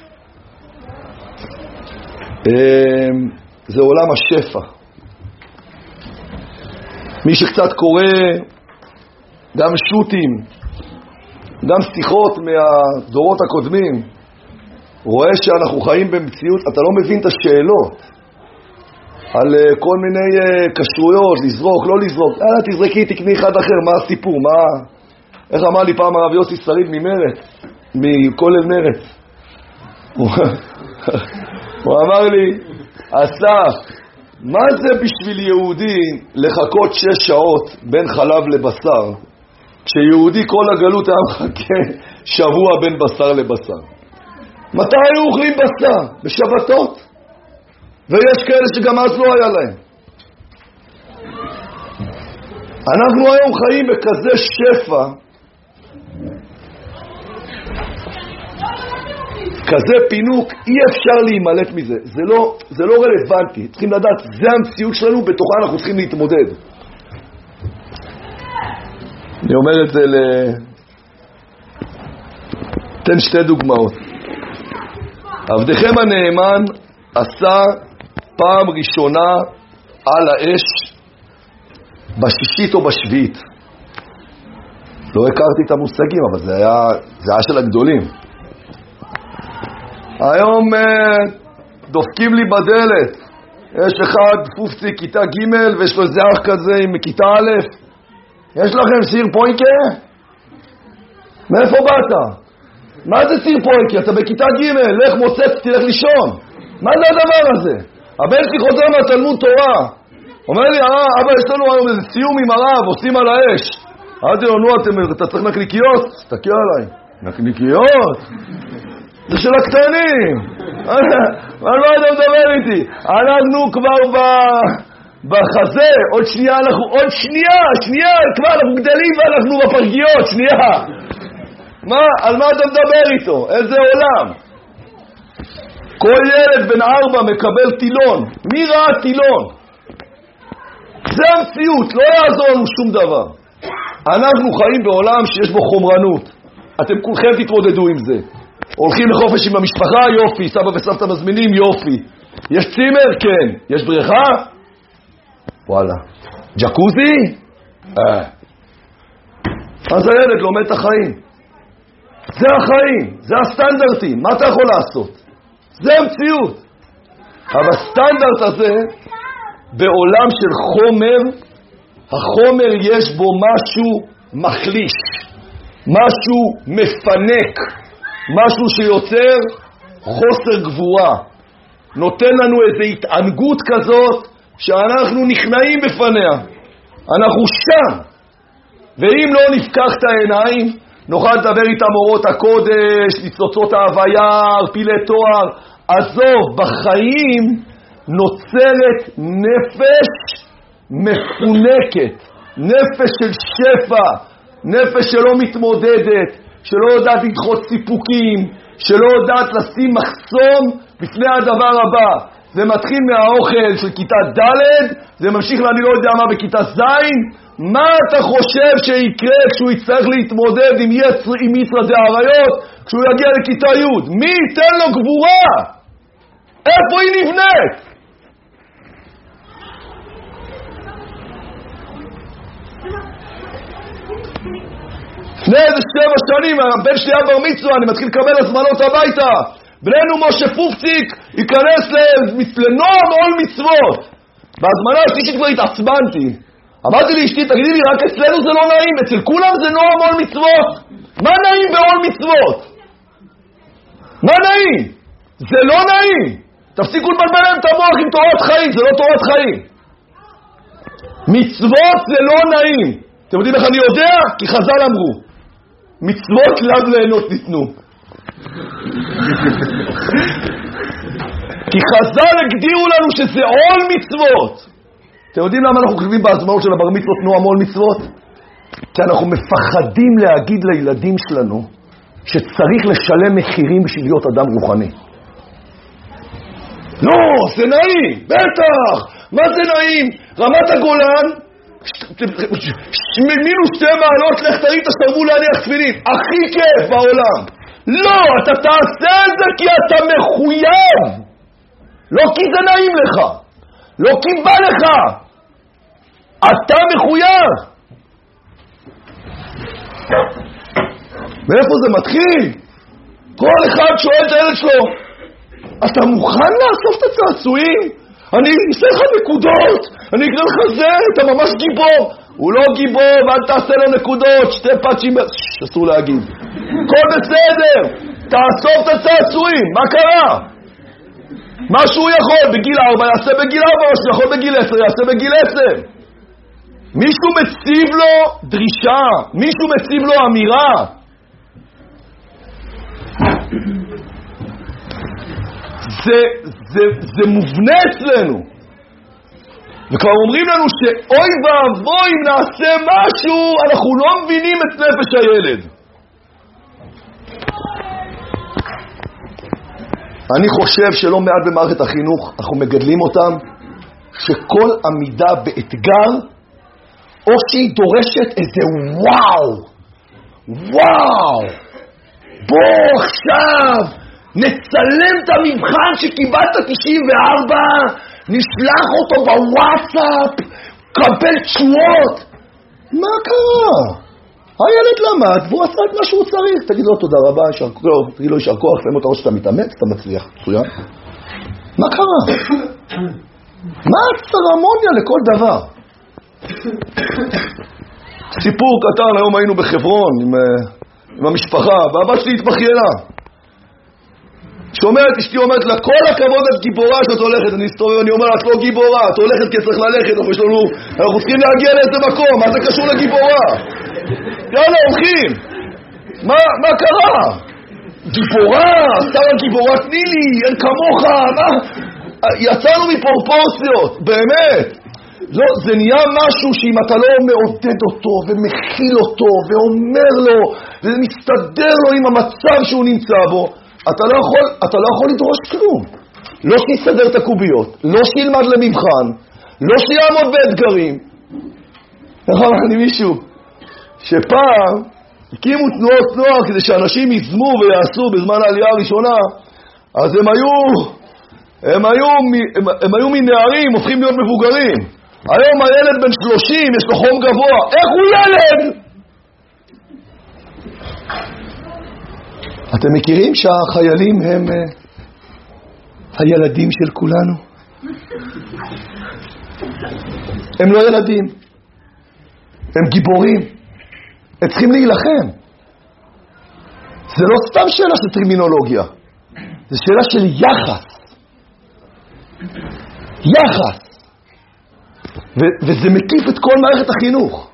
זה עולם השפע. מי שקצת קורא גם שוטים, גם שיחות מהדורות הקודמים, רואה שאנחנו חיים במציאות, אתה לא מבין את השאלות על כל מיני קשרויות, לזרוק, לא לזרוק, תזרקי, תקני אחד אחר, מה הסיפור, איך אמר לי פעם הרב יוסי שריד ממרץ, מכולל מרץ, הוא אמר לי, אסף, מה זה בשביל יהודי לחכות 6 שעות בין חלב לבשר, כשיהודי כל הגלות היה מחכה שבוע בין בשר לבשר? מתי היו אוכלים בשר? בשבתות. ויש כאלה שגם אז לא היה להם. אנחנו היום חיים בכזה שפע, כזה פינוק, אי אפשר להימלט מזה. זה לא רלוונטי. צריכים לדעת, זה המציאות שלנו, בתוכה אנחנו צריכים להתמודד. אני אומר את זה תן 2 דוגמאות. עבדכם הנאמן עשה פעם ראשונה על האש בשישית או בשביעית. לא הכרתי את המושגים, אבל זה היה של הגדולים. היום דופקים לי בדלת. יש אחד פופצי כיתה ג' ויש לו איזה אח כזה עם כיתה א'. יש לכם סיר פויקה? מאיפה באת? מה זה סיר פויקה? אתה בכיתה ג', לך מוצץ, תלך לישון. מה זה הדבר הזה? הבן שלי חוזר מהתלמוד תורה. אומר לי, אבא, יש לנו היום איזה סיום עם הרב, עושים על האש. אמרתי לו, נו, אתה צריך נקניקיות? תסתכל עליי. נקניקיות? זה של הקטנים. מה לא אתה מדבר איתי? אנחנו כבר בחזה, עוד שנייה, כבר אנחנו גדלים ואנחנו בפרגיות, שנייה. על מה אתה מדבר איתו? איזה עולם? כל ילד בן 4 מקבל טילון. מי ראה טילון? זה המציאות, לא יעזור לנו שום דבר. אנחנו חיים בעולם שיש בו חומרנות. אתם כולכם תתמודדו עם זה. הולכים לחופש עם המשפחה, יופי. סבא וסבתא מזמינים, יופי. יש צימר? כן. יש בריכה? וואלה. ג'קוזי? אז הילד לומד את החיים. זה החיים, זה הסטנדרטים. מה אתה יכול לעשות? זה המציאות. אבל הסטנדרט הזה, בעולם של חומר, החומר יש בו משהו מחליש, משהו מפנק, משהו שיוצר חוסר גבורה, נותן לנו איזו התענגות כזאת שאנחנו נכנעים בפניה. אנחנו שם. ואם לא נפקח את העיניים, נוכל לדבר איתם אורות הקודש, ניצוצות ההוויה, ערפילי תואר. עזוב, בחיים נוצרת נפש מפונקת, נפש של שפע, נפש שלא מתמודדת, שלא יודעת לדחות סיפוקים, שלא יודעת לשים מחסום בפני הדבר הבא. זה מתחיל מהאוכל של כיתה ד', זה ממשיך אני לא יודע מה בכיתה ז', מה אתה חושב שיקרה כשהוא יצטרך להתמודד עם יצרא דאריות כשהוא יגיע לכיתה י'? מי ייתן לו גבורה? איפה היא נבנית? לפני איזה 7 שנים, הבן שלי היה בר מצווה, אני מתחיל לקבל הזמנות הביתה. בננו משה פופציק ייכנס לנועם עול מצוות. בהזמנה השלישית כבר התעצבנתי. אמרתי לאשתי, תגידי לי, רק אצלנו זה לא נעים, אצל כולם זה נועם עול מצוות. מה נעים בעול מצוות? מה נעים? זה לא נעים. תפסיקו לבלבל להם את המוח עם תורת חיים, זה לא תורת חיים. מצוות זה לא נעים. אתם יודעים איך אני יודע? כי חז"ל אמרו, מצוות לב ליהנות ניתנו. כי חז"ל הגדירו לנו שזה עול מצוות. אתם יודעים למה אנחנו כותבים בהזמנות של הבר מצוות נועם עול מצוות? כי אנחנו מפחדים להגיד לילדים שלנו שצריך לשלם מחירים בשביל להיות אדם רוחני. לא, זה נעים, בטח. מה זה נעים? רמת הגולן מינוס 2 מעלות, לך תראי את השתרבו להניח תפילין, הכי כיף בעולם. לא, אתה תעשה את זה כי אתה מחויב, לא כי זה נעים לך, לא כי בא לך, אתה מחויב. מאיפה זה מתחיל? כל אחד שואל את הילד שלו, אתה מוכן לאסוף את הצעצועים? אני אעשה לך נקודות, אני אקרא לך זה, אתה ממש גיבור. הוא לא גיבור, ואל תעשה לו נקודות, 2 פאצ'ים, אסור להגיד. כל בסדר, תאסוף את הצעצועים, מה קרה? מה שהוא יכול בגיל 4 יעשה בגיל 4, מה שהוא יכול בגיל 10 יעשה בגיל 10. מישהו מציב לו דרישה, מישהו מציב לו אמירה. זה מובנה אצלנו. וכבר אומרים לנו שאוי ואבוי אם נעשה משהו, אנחנו לא מבינים את נפש הילד. אני חושב שלא מעט במערכת החינוך אנחנו מגדלים אותם שכל עמידה באתגר או שהיא דורשת איזה וואו בוא עכשיו נצלם את המבחן שקיבלת 94, נשלח אותו בוואטסאפ, קבל תשואות. מה קרה? הילד למד והוא עשה את מה שהוא צריך. תגיד לו תודה רבה, תגיד לו יישר כוח, לפעמים אתה רואה שאתה מתאמץ, אתה מצליח. מצוין. מה קרה? מה הצרמוניה לכל דבר? סיפור קטן, היום היינו בחברון עם המשפחה, והבת שלי התבחיינה. שאומרת, אשתי אומרת לה, כל הכבוד את גיבורה שאת הולכת. אני אסתובב, אני אומר לה, את לא גיבורה, את הולכת כי צריך ללכת, אנחנו צריכים להגיע לאיזה מקום, מה זה קשור לגיבורה? יאללה, הולכים. מה קרה? גיבורה, שרה גיבורה, תני לי, אין כמוך, מה? יצאנו מפרופורציות, באמת. לא, זה נהיה משהו שאם אתה לא מעודד אותו ומכיל אותו ואומר לו ומסתדר לו עם המצב שהוא נמצא בו, אתה לא יכול לדרוש כלום. לא שיסדר את הקוביות, לא שילמד למבחן, לא שיעמוד באתגרים. נכון, אני מישהו שפעם הקימו תנועות נוער כדי שאנשים יזמו ויעשו בזמן העלייה הראשונה, אז הם היו מנערים, הופכים להיות מבוגרים. היום הילד בן 30, יש לו חום גבוה. איך הוא ילד? אתם מכירים שהחיילים הם הילדים של כולנו? הם לא ילדים, הם גיבורים, הם צריכים להילחם. זה לא סתם שאלה של טרמינולוגיה, זה שאלה של יחס. יחס. וזה מקיף את כל מערכת החינוך.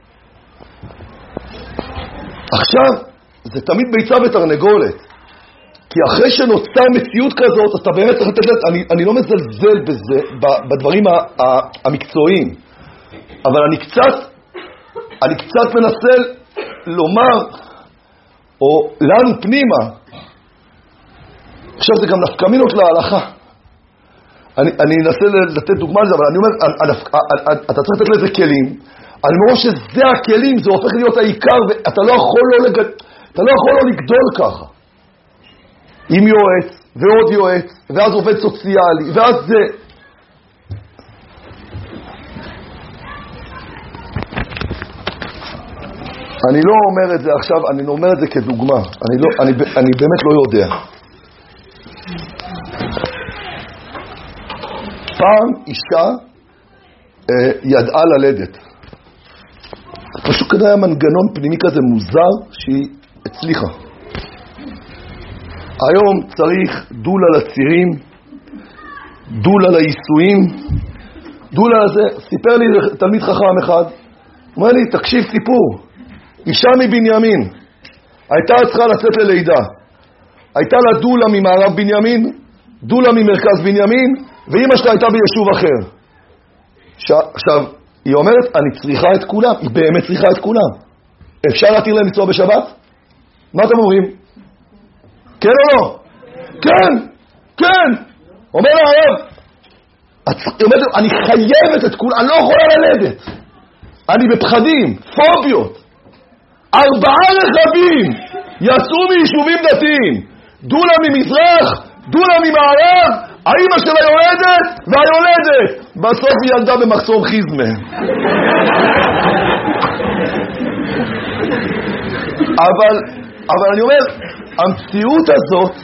עכשיו, זה תמיד ביצה ותרנגולת. כי אחרי שנוצר מציאות כזאת, אתה באמת צריך לתת, אני לא מזלזל בזה, בדברים המקצועיים, אבל אני קצת מנסה לומר, או לנו פנימה, עכשיו זה גם נפקא מינות להלכה. אני אנסה לתת דוגמה לזה, אבל אני אומר, אתה צריך לתת לזה כלים, על מראש שזה הכלים, זה הופך להיות העיקר, ואתה לא יכול לא לגדול ככה. עם יועץ, ועוד יועץ, ואז עובד סוציאלי, ואז זה. אני לא אומר את זה עכשיו, אני אומר את זה כדוגמה. אני באמת לא יודע. פעם אישה ידעה ללדת. משהו כזה היה מנגנון פנימי כזה מוזר שהיא הצליחה. היום צריך דולה לצירים, דולה לעיסויים, דולה לזה. סיפר לי תלמיד חכם אחד, אומר לי, תקשיב סיפור, אישה מבנימין, הייתה צריכה לצאת ללידה, הייתה לה דולה ממערב בנימין, דולה ממרכז בנימין, ואמא שלה הייתה ביישוב אחר. עכשיו, היא אומרת, אני צריכה את כולם, היא באמת צריכה את כולם. אפשר להתיר להם לנסוע בשבת? מה אתם אומרים? כן או לא? כן, כן. אומר לה הרב, אני חייבת את כולם, אני לא יכולה ללדת. אני בפחדים, פוביות. 4 רכבים יצאו מיישובים דתיים, דולה ממזרח, דולה ממערב, האמא של היולדת והיולדת. בסוף היא ילדה במחסום חיזמה. אבל אני אומר, המציאות הזאת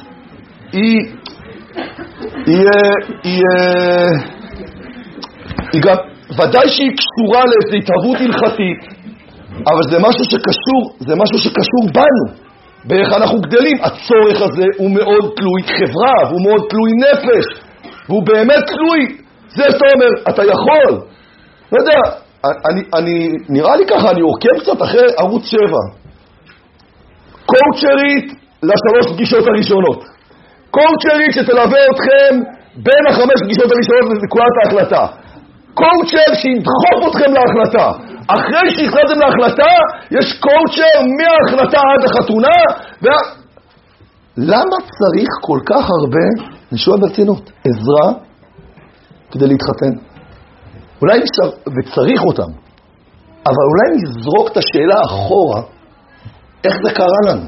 היא גם, ודאי שהיא קשורה לאיזו התהוות הלכתית, אבל זה משהו שקשור בנו, באיך אנחנו גדלים. הצורך הזה הוא מאוד תלוי חברה, והוא מאוד תלוי נפש, והוא באמת תלוי. זה שאתה אומר, אתה יכול. לא יודע, נראה לי ככה, אני עוקב קצת אחרי ערוץ 7. קואוצ'רית ל3 פגישות הראשונות. קואוצ'רית שתלווה אתכם בין 5 פגישות הראשונות לנקודת ההחלטה. קואוצ'ר שידחוף אתכם להחלטה. אחרי שהחלטתם להחלטה, יש קואוצ'ר מההחלטה עד החתונה. למה צריך כל כך הרבה, אני שואל ברצינות, עזרה כדי להתחתן? אולי נשאר, וצריך אותם, אבל אולי נזרוק את השאלה אחורה, איך זה קרה לנו?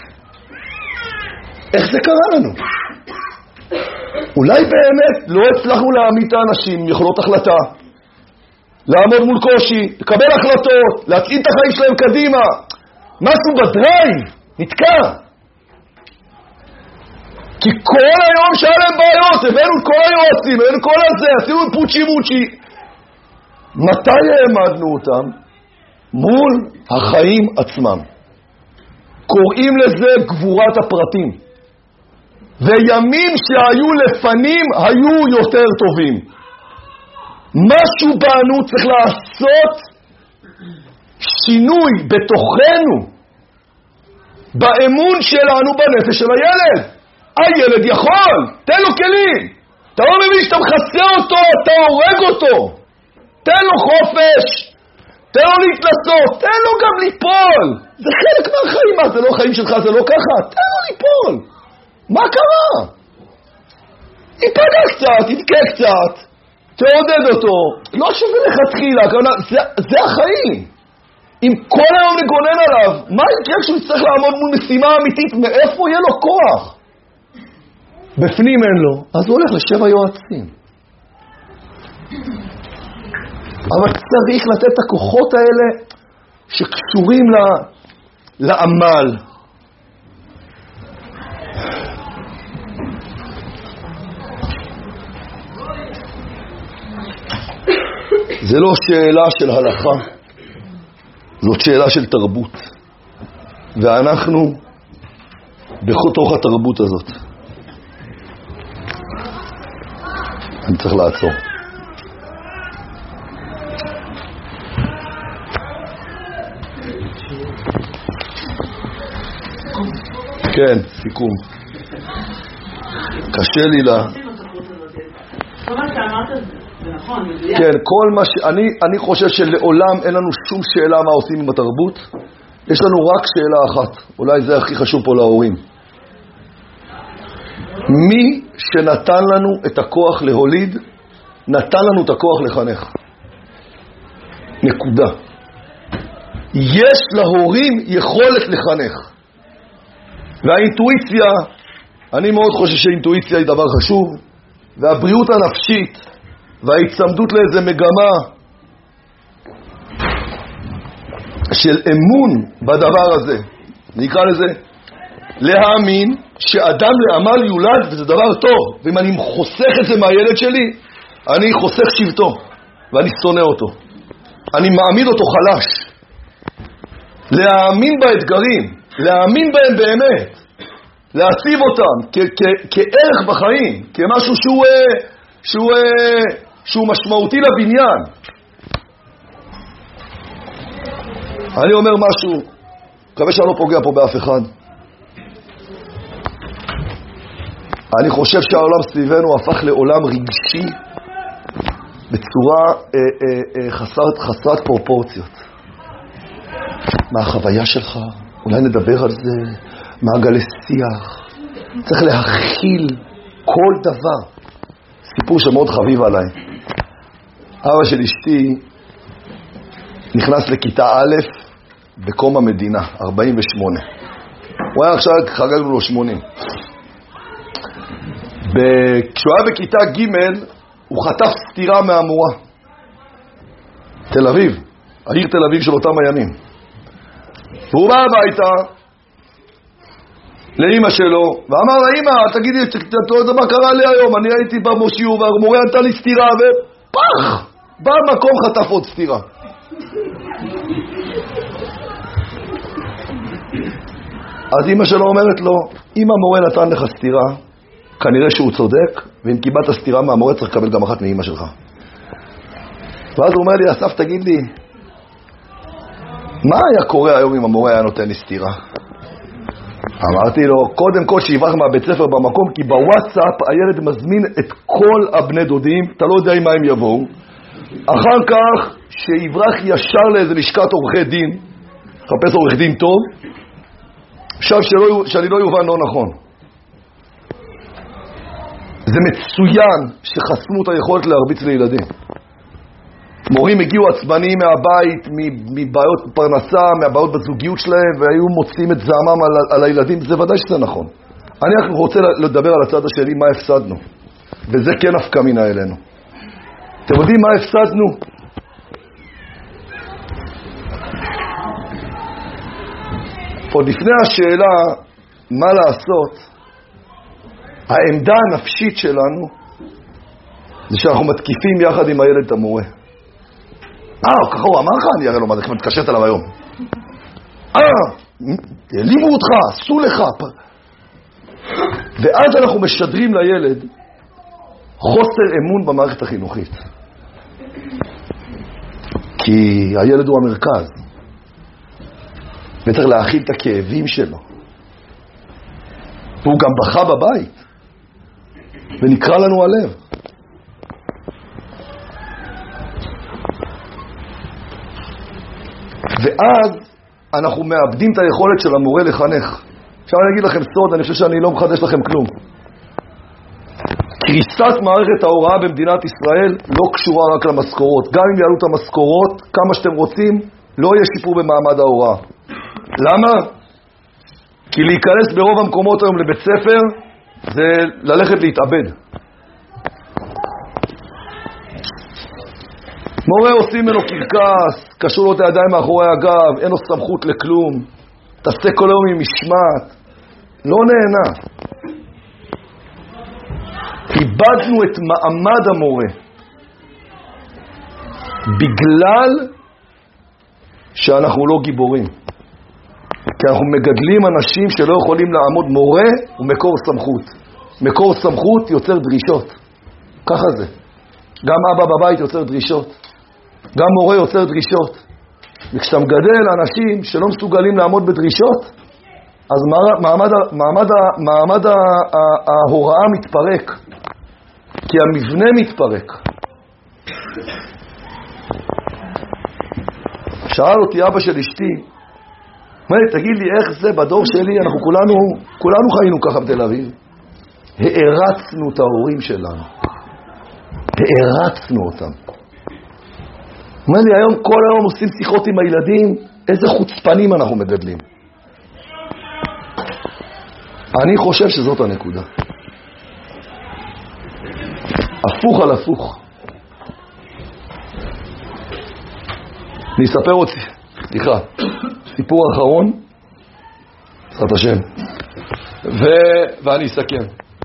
איך זה קרה לנו? אולי באמת לא הצלחנו להעמיד את האנשים עם יכולות החלטה, לעמוד מול קושי, לקבל החלטות, להצעיד את החיים שלהם קדימה. משהו בדרייב נתקע. כי כל היום שהיה להם בעיות, הבאנו את כל היועצים, הבאנו את כל הזה, עשינו פוצ'י מוצ'י. מתי העמדנו אותם? מול החיים עצמם. קוראים לזה גבורת הפרטים. וימים שהיו לפנים היו יותר טובים. משהו בנו צריך לעשות שינוי בתוכנו, באמון שלנו בנפש של הילד. הילד יכול, תן לו כלים. אתה לא מבין שאתה מחסה אותו, אתה הורג אותו. תן לו חופש, תן לו להתנסות, תן לו גם ליפול. זה חלק מהחיים, מה? זה לא חיים שלך, זה לא ככה. תן לו ליפול. מה קרה? ייפגע קצת, יתקע קצת, תעודד אותו. לא שווה לך תחילה, זה החיים. אם כל היום נגונן עליו, מה יקרה כשהוא יצטרך לעמוד מול משימה אמיתית? מאיפה יהיה לו כוח? בפנים אין לו, אז הוא הולך ל7 יועצים. אבל צריך לתת את הכוחות האלה שקשורים לעמל. זה לא שאלה של הלכה, זאת שאלה של תרבות. ואנחנו בתוך התרבות הזאת. אני צריך לעצור. כן, סיכום. קשה לי כן, כל מה אני חושב שלעולם אין לנו שום שאלה מה עושים עם התרבות. יש לנו רק שאלה אחת, אולי זה הכי חשוב פה להורים. מי שנתן לנו את הכוח להוליד, נתן לנו את הכוח לחנך. נקודה. יש להורים יכולת לחנך. והאינטואיציה, אני מאוד חושב שהאינטואיציה היא דבר חשוב, והבריאות הנפשית וההצמדות לאיזה מגמה של אמון בדבר הזה, נקרא לזה להאמין שאדם לעמל יולד, וזה דבר טוב, ואם אני חוסך את זה מהילד שלי, אני חוסך שבטו ואני שונא אותו, אני מעמיד אותו חלש. להאמין באתגרים, להאמין בהם באמת, להציב אותם כערך בחיים, כמשהו שהוא משמעותי לבניין. אני אומר משהו, מקווה שאני לא פוגע פה באף אחד. אני חושב שהעולם סביבנו הפך לעולם רגשי בצורה חסרת פרופורציות. מה החוויה שלך? אולי נדבר על זה. מעגלי שיח. צריך להכיל כל דבר. סיפור שמאוד חביב עליי. אבא של אשתי נכנס לכיתה א' בקום המדינה, 48. הוא היה עכשיו, חגגנו לו 80. כשהוא היה בכיתה ג' הוא חטף סתירה מהמורה. תל אביב, העיר תל אביב של אותם הימים. והוא בא הביתה לאמא שלו ואמר לה, אמא, תגידי, מה קרה לי היום? אני הייתי בשיעור והמורה נתן לי סתירה ופח! בא מקום חטף עוד סתירה. אז אמא שלו אומרת לו, אם המורה נתן לך סתירה, כנראה שהוא צודק, ואם קיבלת סתירה מהמורה צריך לקבל גם אחת מאמא שלך. ואז הוא אומר לי, אסף, תגיד לי, מה היה קורה היום אם המורה היה נותן לי סתירה? אמרתי לו, קודם כל שיברח מהבית ספר במקום, כי בוואטסאפ הילד מזמין את כל הבני דודים, אתה לא יודע עם מה הם יבואו. אחר כך שיברח ישר לאיזה לשכת עורכי דין, חפש עורך דין טוב, עכשיו שאני לא יובן לא נכון. זה מצוין שחסמו את היכולת להרביץ לילדים. מורים הגיעו עצבניים מהבית, מבעיות פרנסה, מהבעיות בזוגיות שלהם, והיו מוצאים את זעמם על הילדים. זה ודאי שזה נכון. אני רוצה לדבר על הצד השני, מה הפסדנו. וזה כן נפקא מינה אלינו. אתם יודעים מה הפסדנו? עוד לפני השאלה מה לעשות, העמדה הנפשית שלנו זה שאנחנו מתקיפים יחד עם הילד את המורה. ככה הוא אמר לך? אני אראה לו מה זה, כבר מתקשט עליו היום. העלימו אותך, עשו לך. ואז אנחנו משדרים לילד חוסר אמון במערכת החינוכית. כי הילד הוא המרכז. וצריך להכיל את הכאבים שלו. והוא גם בכה בבית. ונקרא לנו הלב. ואז אנחנו מאבדים את היכולת של המורה לחנך. עכשיו אני אגיד לכם סוד, אני חושב שאני לא מחדש לכם כלום. קריסת מערכת ההוראה במדינת ישראל לא קשורה רק למשכורות. גם אם יעלו את המשכורות כמה שאתם רוצים, לא יהיה שיפור במעמד ההוראה. למה? כי להיכנס ברוב המקומות היום לבית ספר זה ללכת להתאבד. מורה עושים ממנו קרקס, קשור לו את הידיים מאחורי הגב, אין לו סמכות לכלום, תעשה כל היום עם משמעת, לא נהנה. איבדנו את מעמד המורה בגלל שאנחנו לא גיבורים, כי אנחנו מגדלים אנשים שלא יכולים לעמוד. מורה הוא מקור סמכות, מקור סמכות יוצר דרישות, ככה זה. גם אבא בבית יוצר דרישות, גם מורה יוצר דרישות. וכשאתה מגדל אנשים שלא מסוגלים לעמוד בדרישות, אז מעמד ההוראה מתפרק, כי המבנה מתפרק. שאל אותי אבא של אשתי, תגיד לי איך זה בדור שלי, אנחנו כולנו חיינו ככה בתל אביב, הערצנו את ההורים שלנו, הערצנו אותם. אומר לי, היום כל היום עושים שיחות עם הילדים, איזה חוצפנים אנחנו מגדלים. אני חושב שזאת הנקודה. הפוך על הפוך. אני אספר אותי, סליחה, סיפור אחרון, בעזרת השם, ואני אסכם.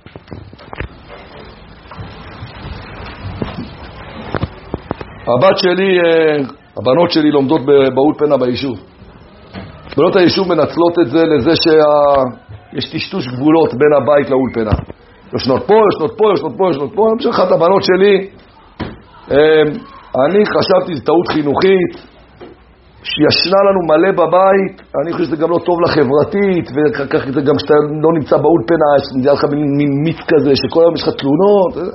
הבת שלי, הבנות שלי לומדות באולפנה ביישוב. בנות היישוב מנצלות את זה לזה שיש טשטוש גבולות בין הבית לאולפנה. ישנות פה, ישנות פה, ישנות פה, ישנות פה. למשל אחת הבנות שלי, אני חשבתי שזו טעות חינוכית, שישנה לנו מלא בבית, אני חושב שזה גם לא טוב לחברתית, וכך זה גם שאתה לא נמצא באולפנה, שנדע לך מין מיץ כזה, שכל היום יש לך תלונות.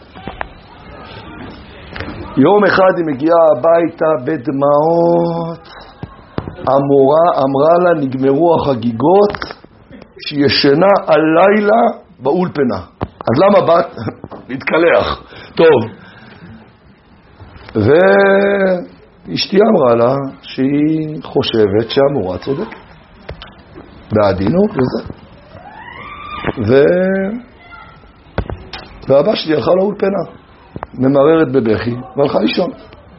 יום אחד היא מגיעה הביתה בדמעות, המורה אמרה לה, נגמרו החגיגות, שהיא ישנה הלילה באולפנה. אז למה בת? להתקלח. טוב. ואשתי אמרה לה שהיא חושבת שהמורה צודקת. בעדינות וזה. והאבא שלי הלכה לאולפנה. ממררת בבכי והלכה לישון.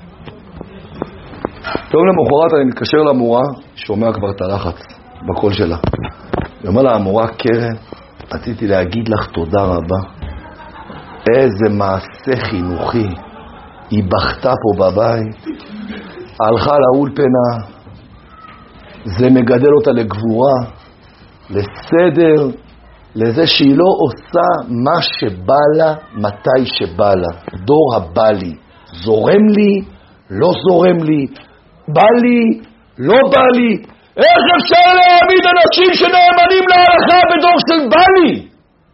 טוב, למחרת אני מתקשר למורה, שומע כבר את הלחץ בקול שלה. היא אומר לה, המורה קרן, רציתי להגיד לך תודה רבה. איזה מעשה חינוכי. היא בכתה פה בבית, הלכה לאולפנה, זה מגדל אותה לגבורה, לסדר, לזה שהיא לא עושה מה שבא לה, מתי שבא לה. דור הבא לי. זורם לי, לא זורם לי. בא לי, לא בא לי. איך אפשר להעמיד אנשים שנאמנים להלכה בדור של בא לי?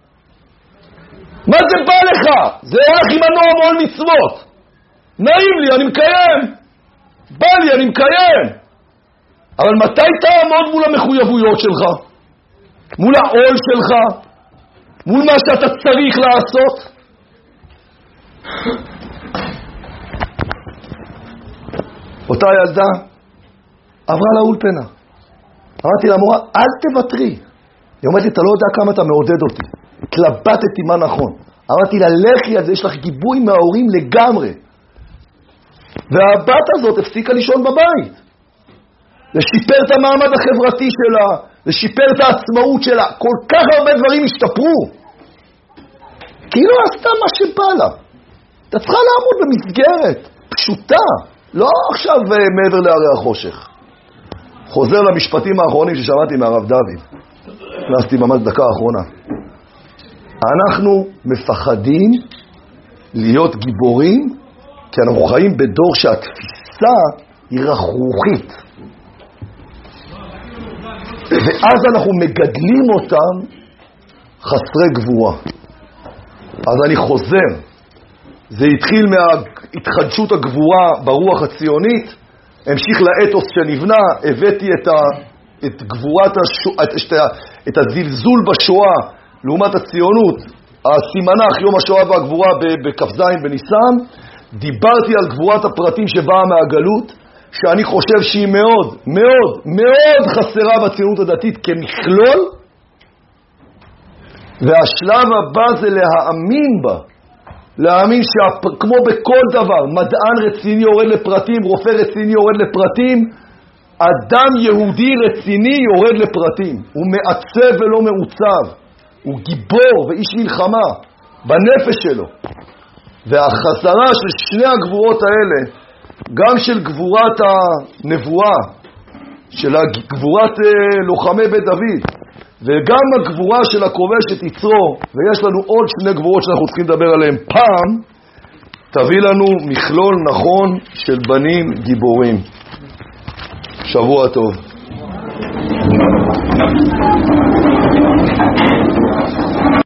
מה זה בא לך? זה הולך עם הנועם עול מצוות. נעים לי, אני מקיים. בא לי, אני מקיים. אבל מתי תעמוד מול המחויבויות שלך? מול העול שלך? מול מה שאתה צריך לעשות? אותה ילדה עברה לאולפנה. אמרתי למורה, אל תוותרי. היא אומרת לי, אתה לא יודע כמה אתה מעודד אותי. התלבטתי מה נכון. אמרתי לה, לכי על זה, יש לך גיבוי מההורים לגמרי. והבת הזאת הפסיקה לישון בבית. לשיפר את המעמד החברתי שלה, לשיפר את העצמאות שלה. כל כך הרבה דברים השתפרו. כי היא לא עשתה מה שבא לה. אתה צריכה לעמוד במסגרת פשוטה. לא עכשיו מעבר להרי החושך. חוזר למשפטים האחרונים ששמעתי מהרב דוד. נכנסתי ממש דקה האחרונה. אנחנו מפחדים להיות גיבורים, כי אנחנו חיים בדור שהתפיסה היא רכרוכית. ואז אנחנו מגדלים אותם חסרי גבורה. אז אני חוזר. זה התחיל מההתחדשות הגבורה ברוח הציונית, המשיך לאתוס שנבנה, הבאתי את גבורת את הזלזול בשואה לעומת הציונות, הסימנך יום השואה והגבורה בכ"ז בניסן, דיברתי על גבורת הפרטים שבאה מהגלות, שאני חושב שהיא מאוד מאוד מאוד חסרה בציונות הדתית כמכלול, והשלב הבא זה להאמין בה, להאמין שכמו בכל דבר, מדען רציני יורד לפרטים, רופא רציני יורד לפרטים, אדם יהודי רציני יורד לפרטים, הוא מעצב ולא מעוצב, הוא גיבור ואיש מלחמה בנפש שלו. והחזרה של שני הגבורות האלה, גם של גבורת הנבואה, של גבורת לוחמי בית דוד, וגם הגבורה של הכובש את יצרו, ויש לנו עוד שני גבורות שאנחנו צריכים לדבר עליהם פעם, תביא לנו מכלול נכון של בנים גיבורים. שבוע טוב.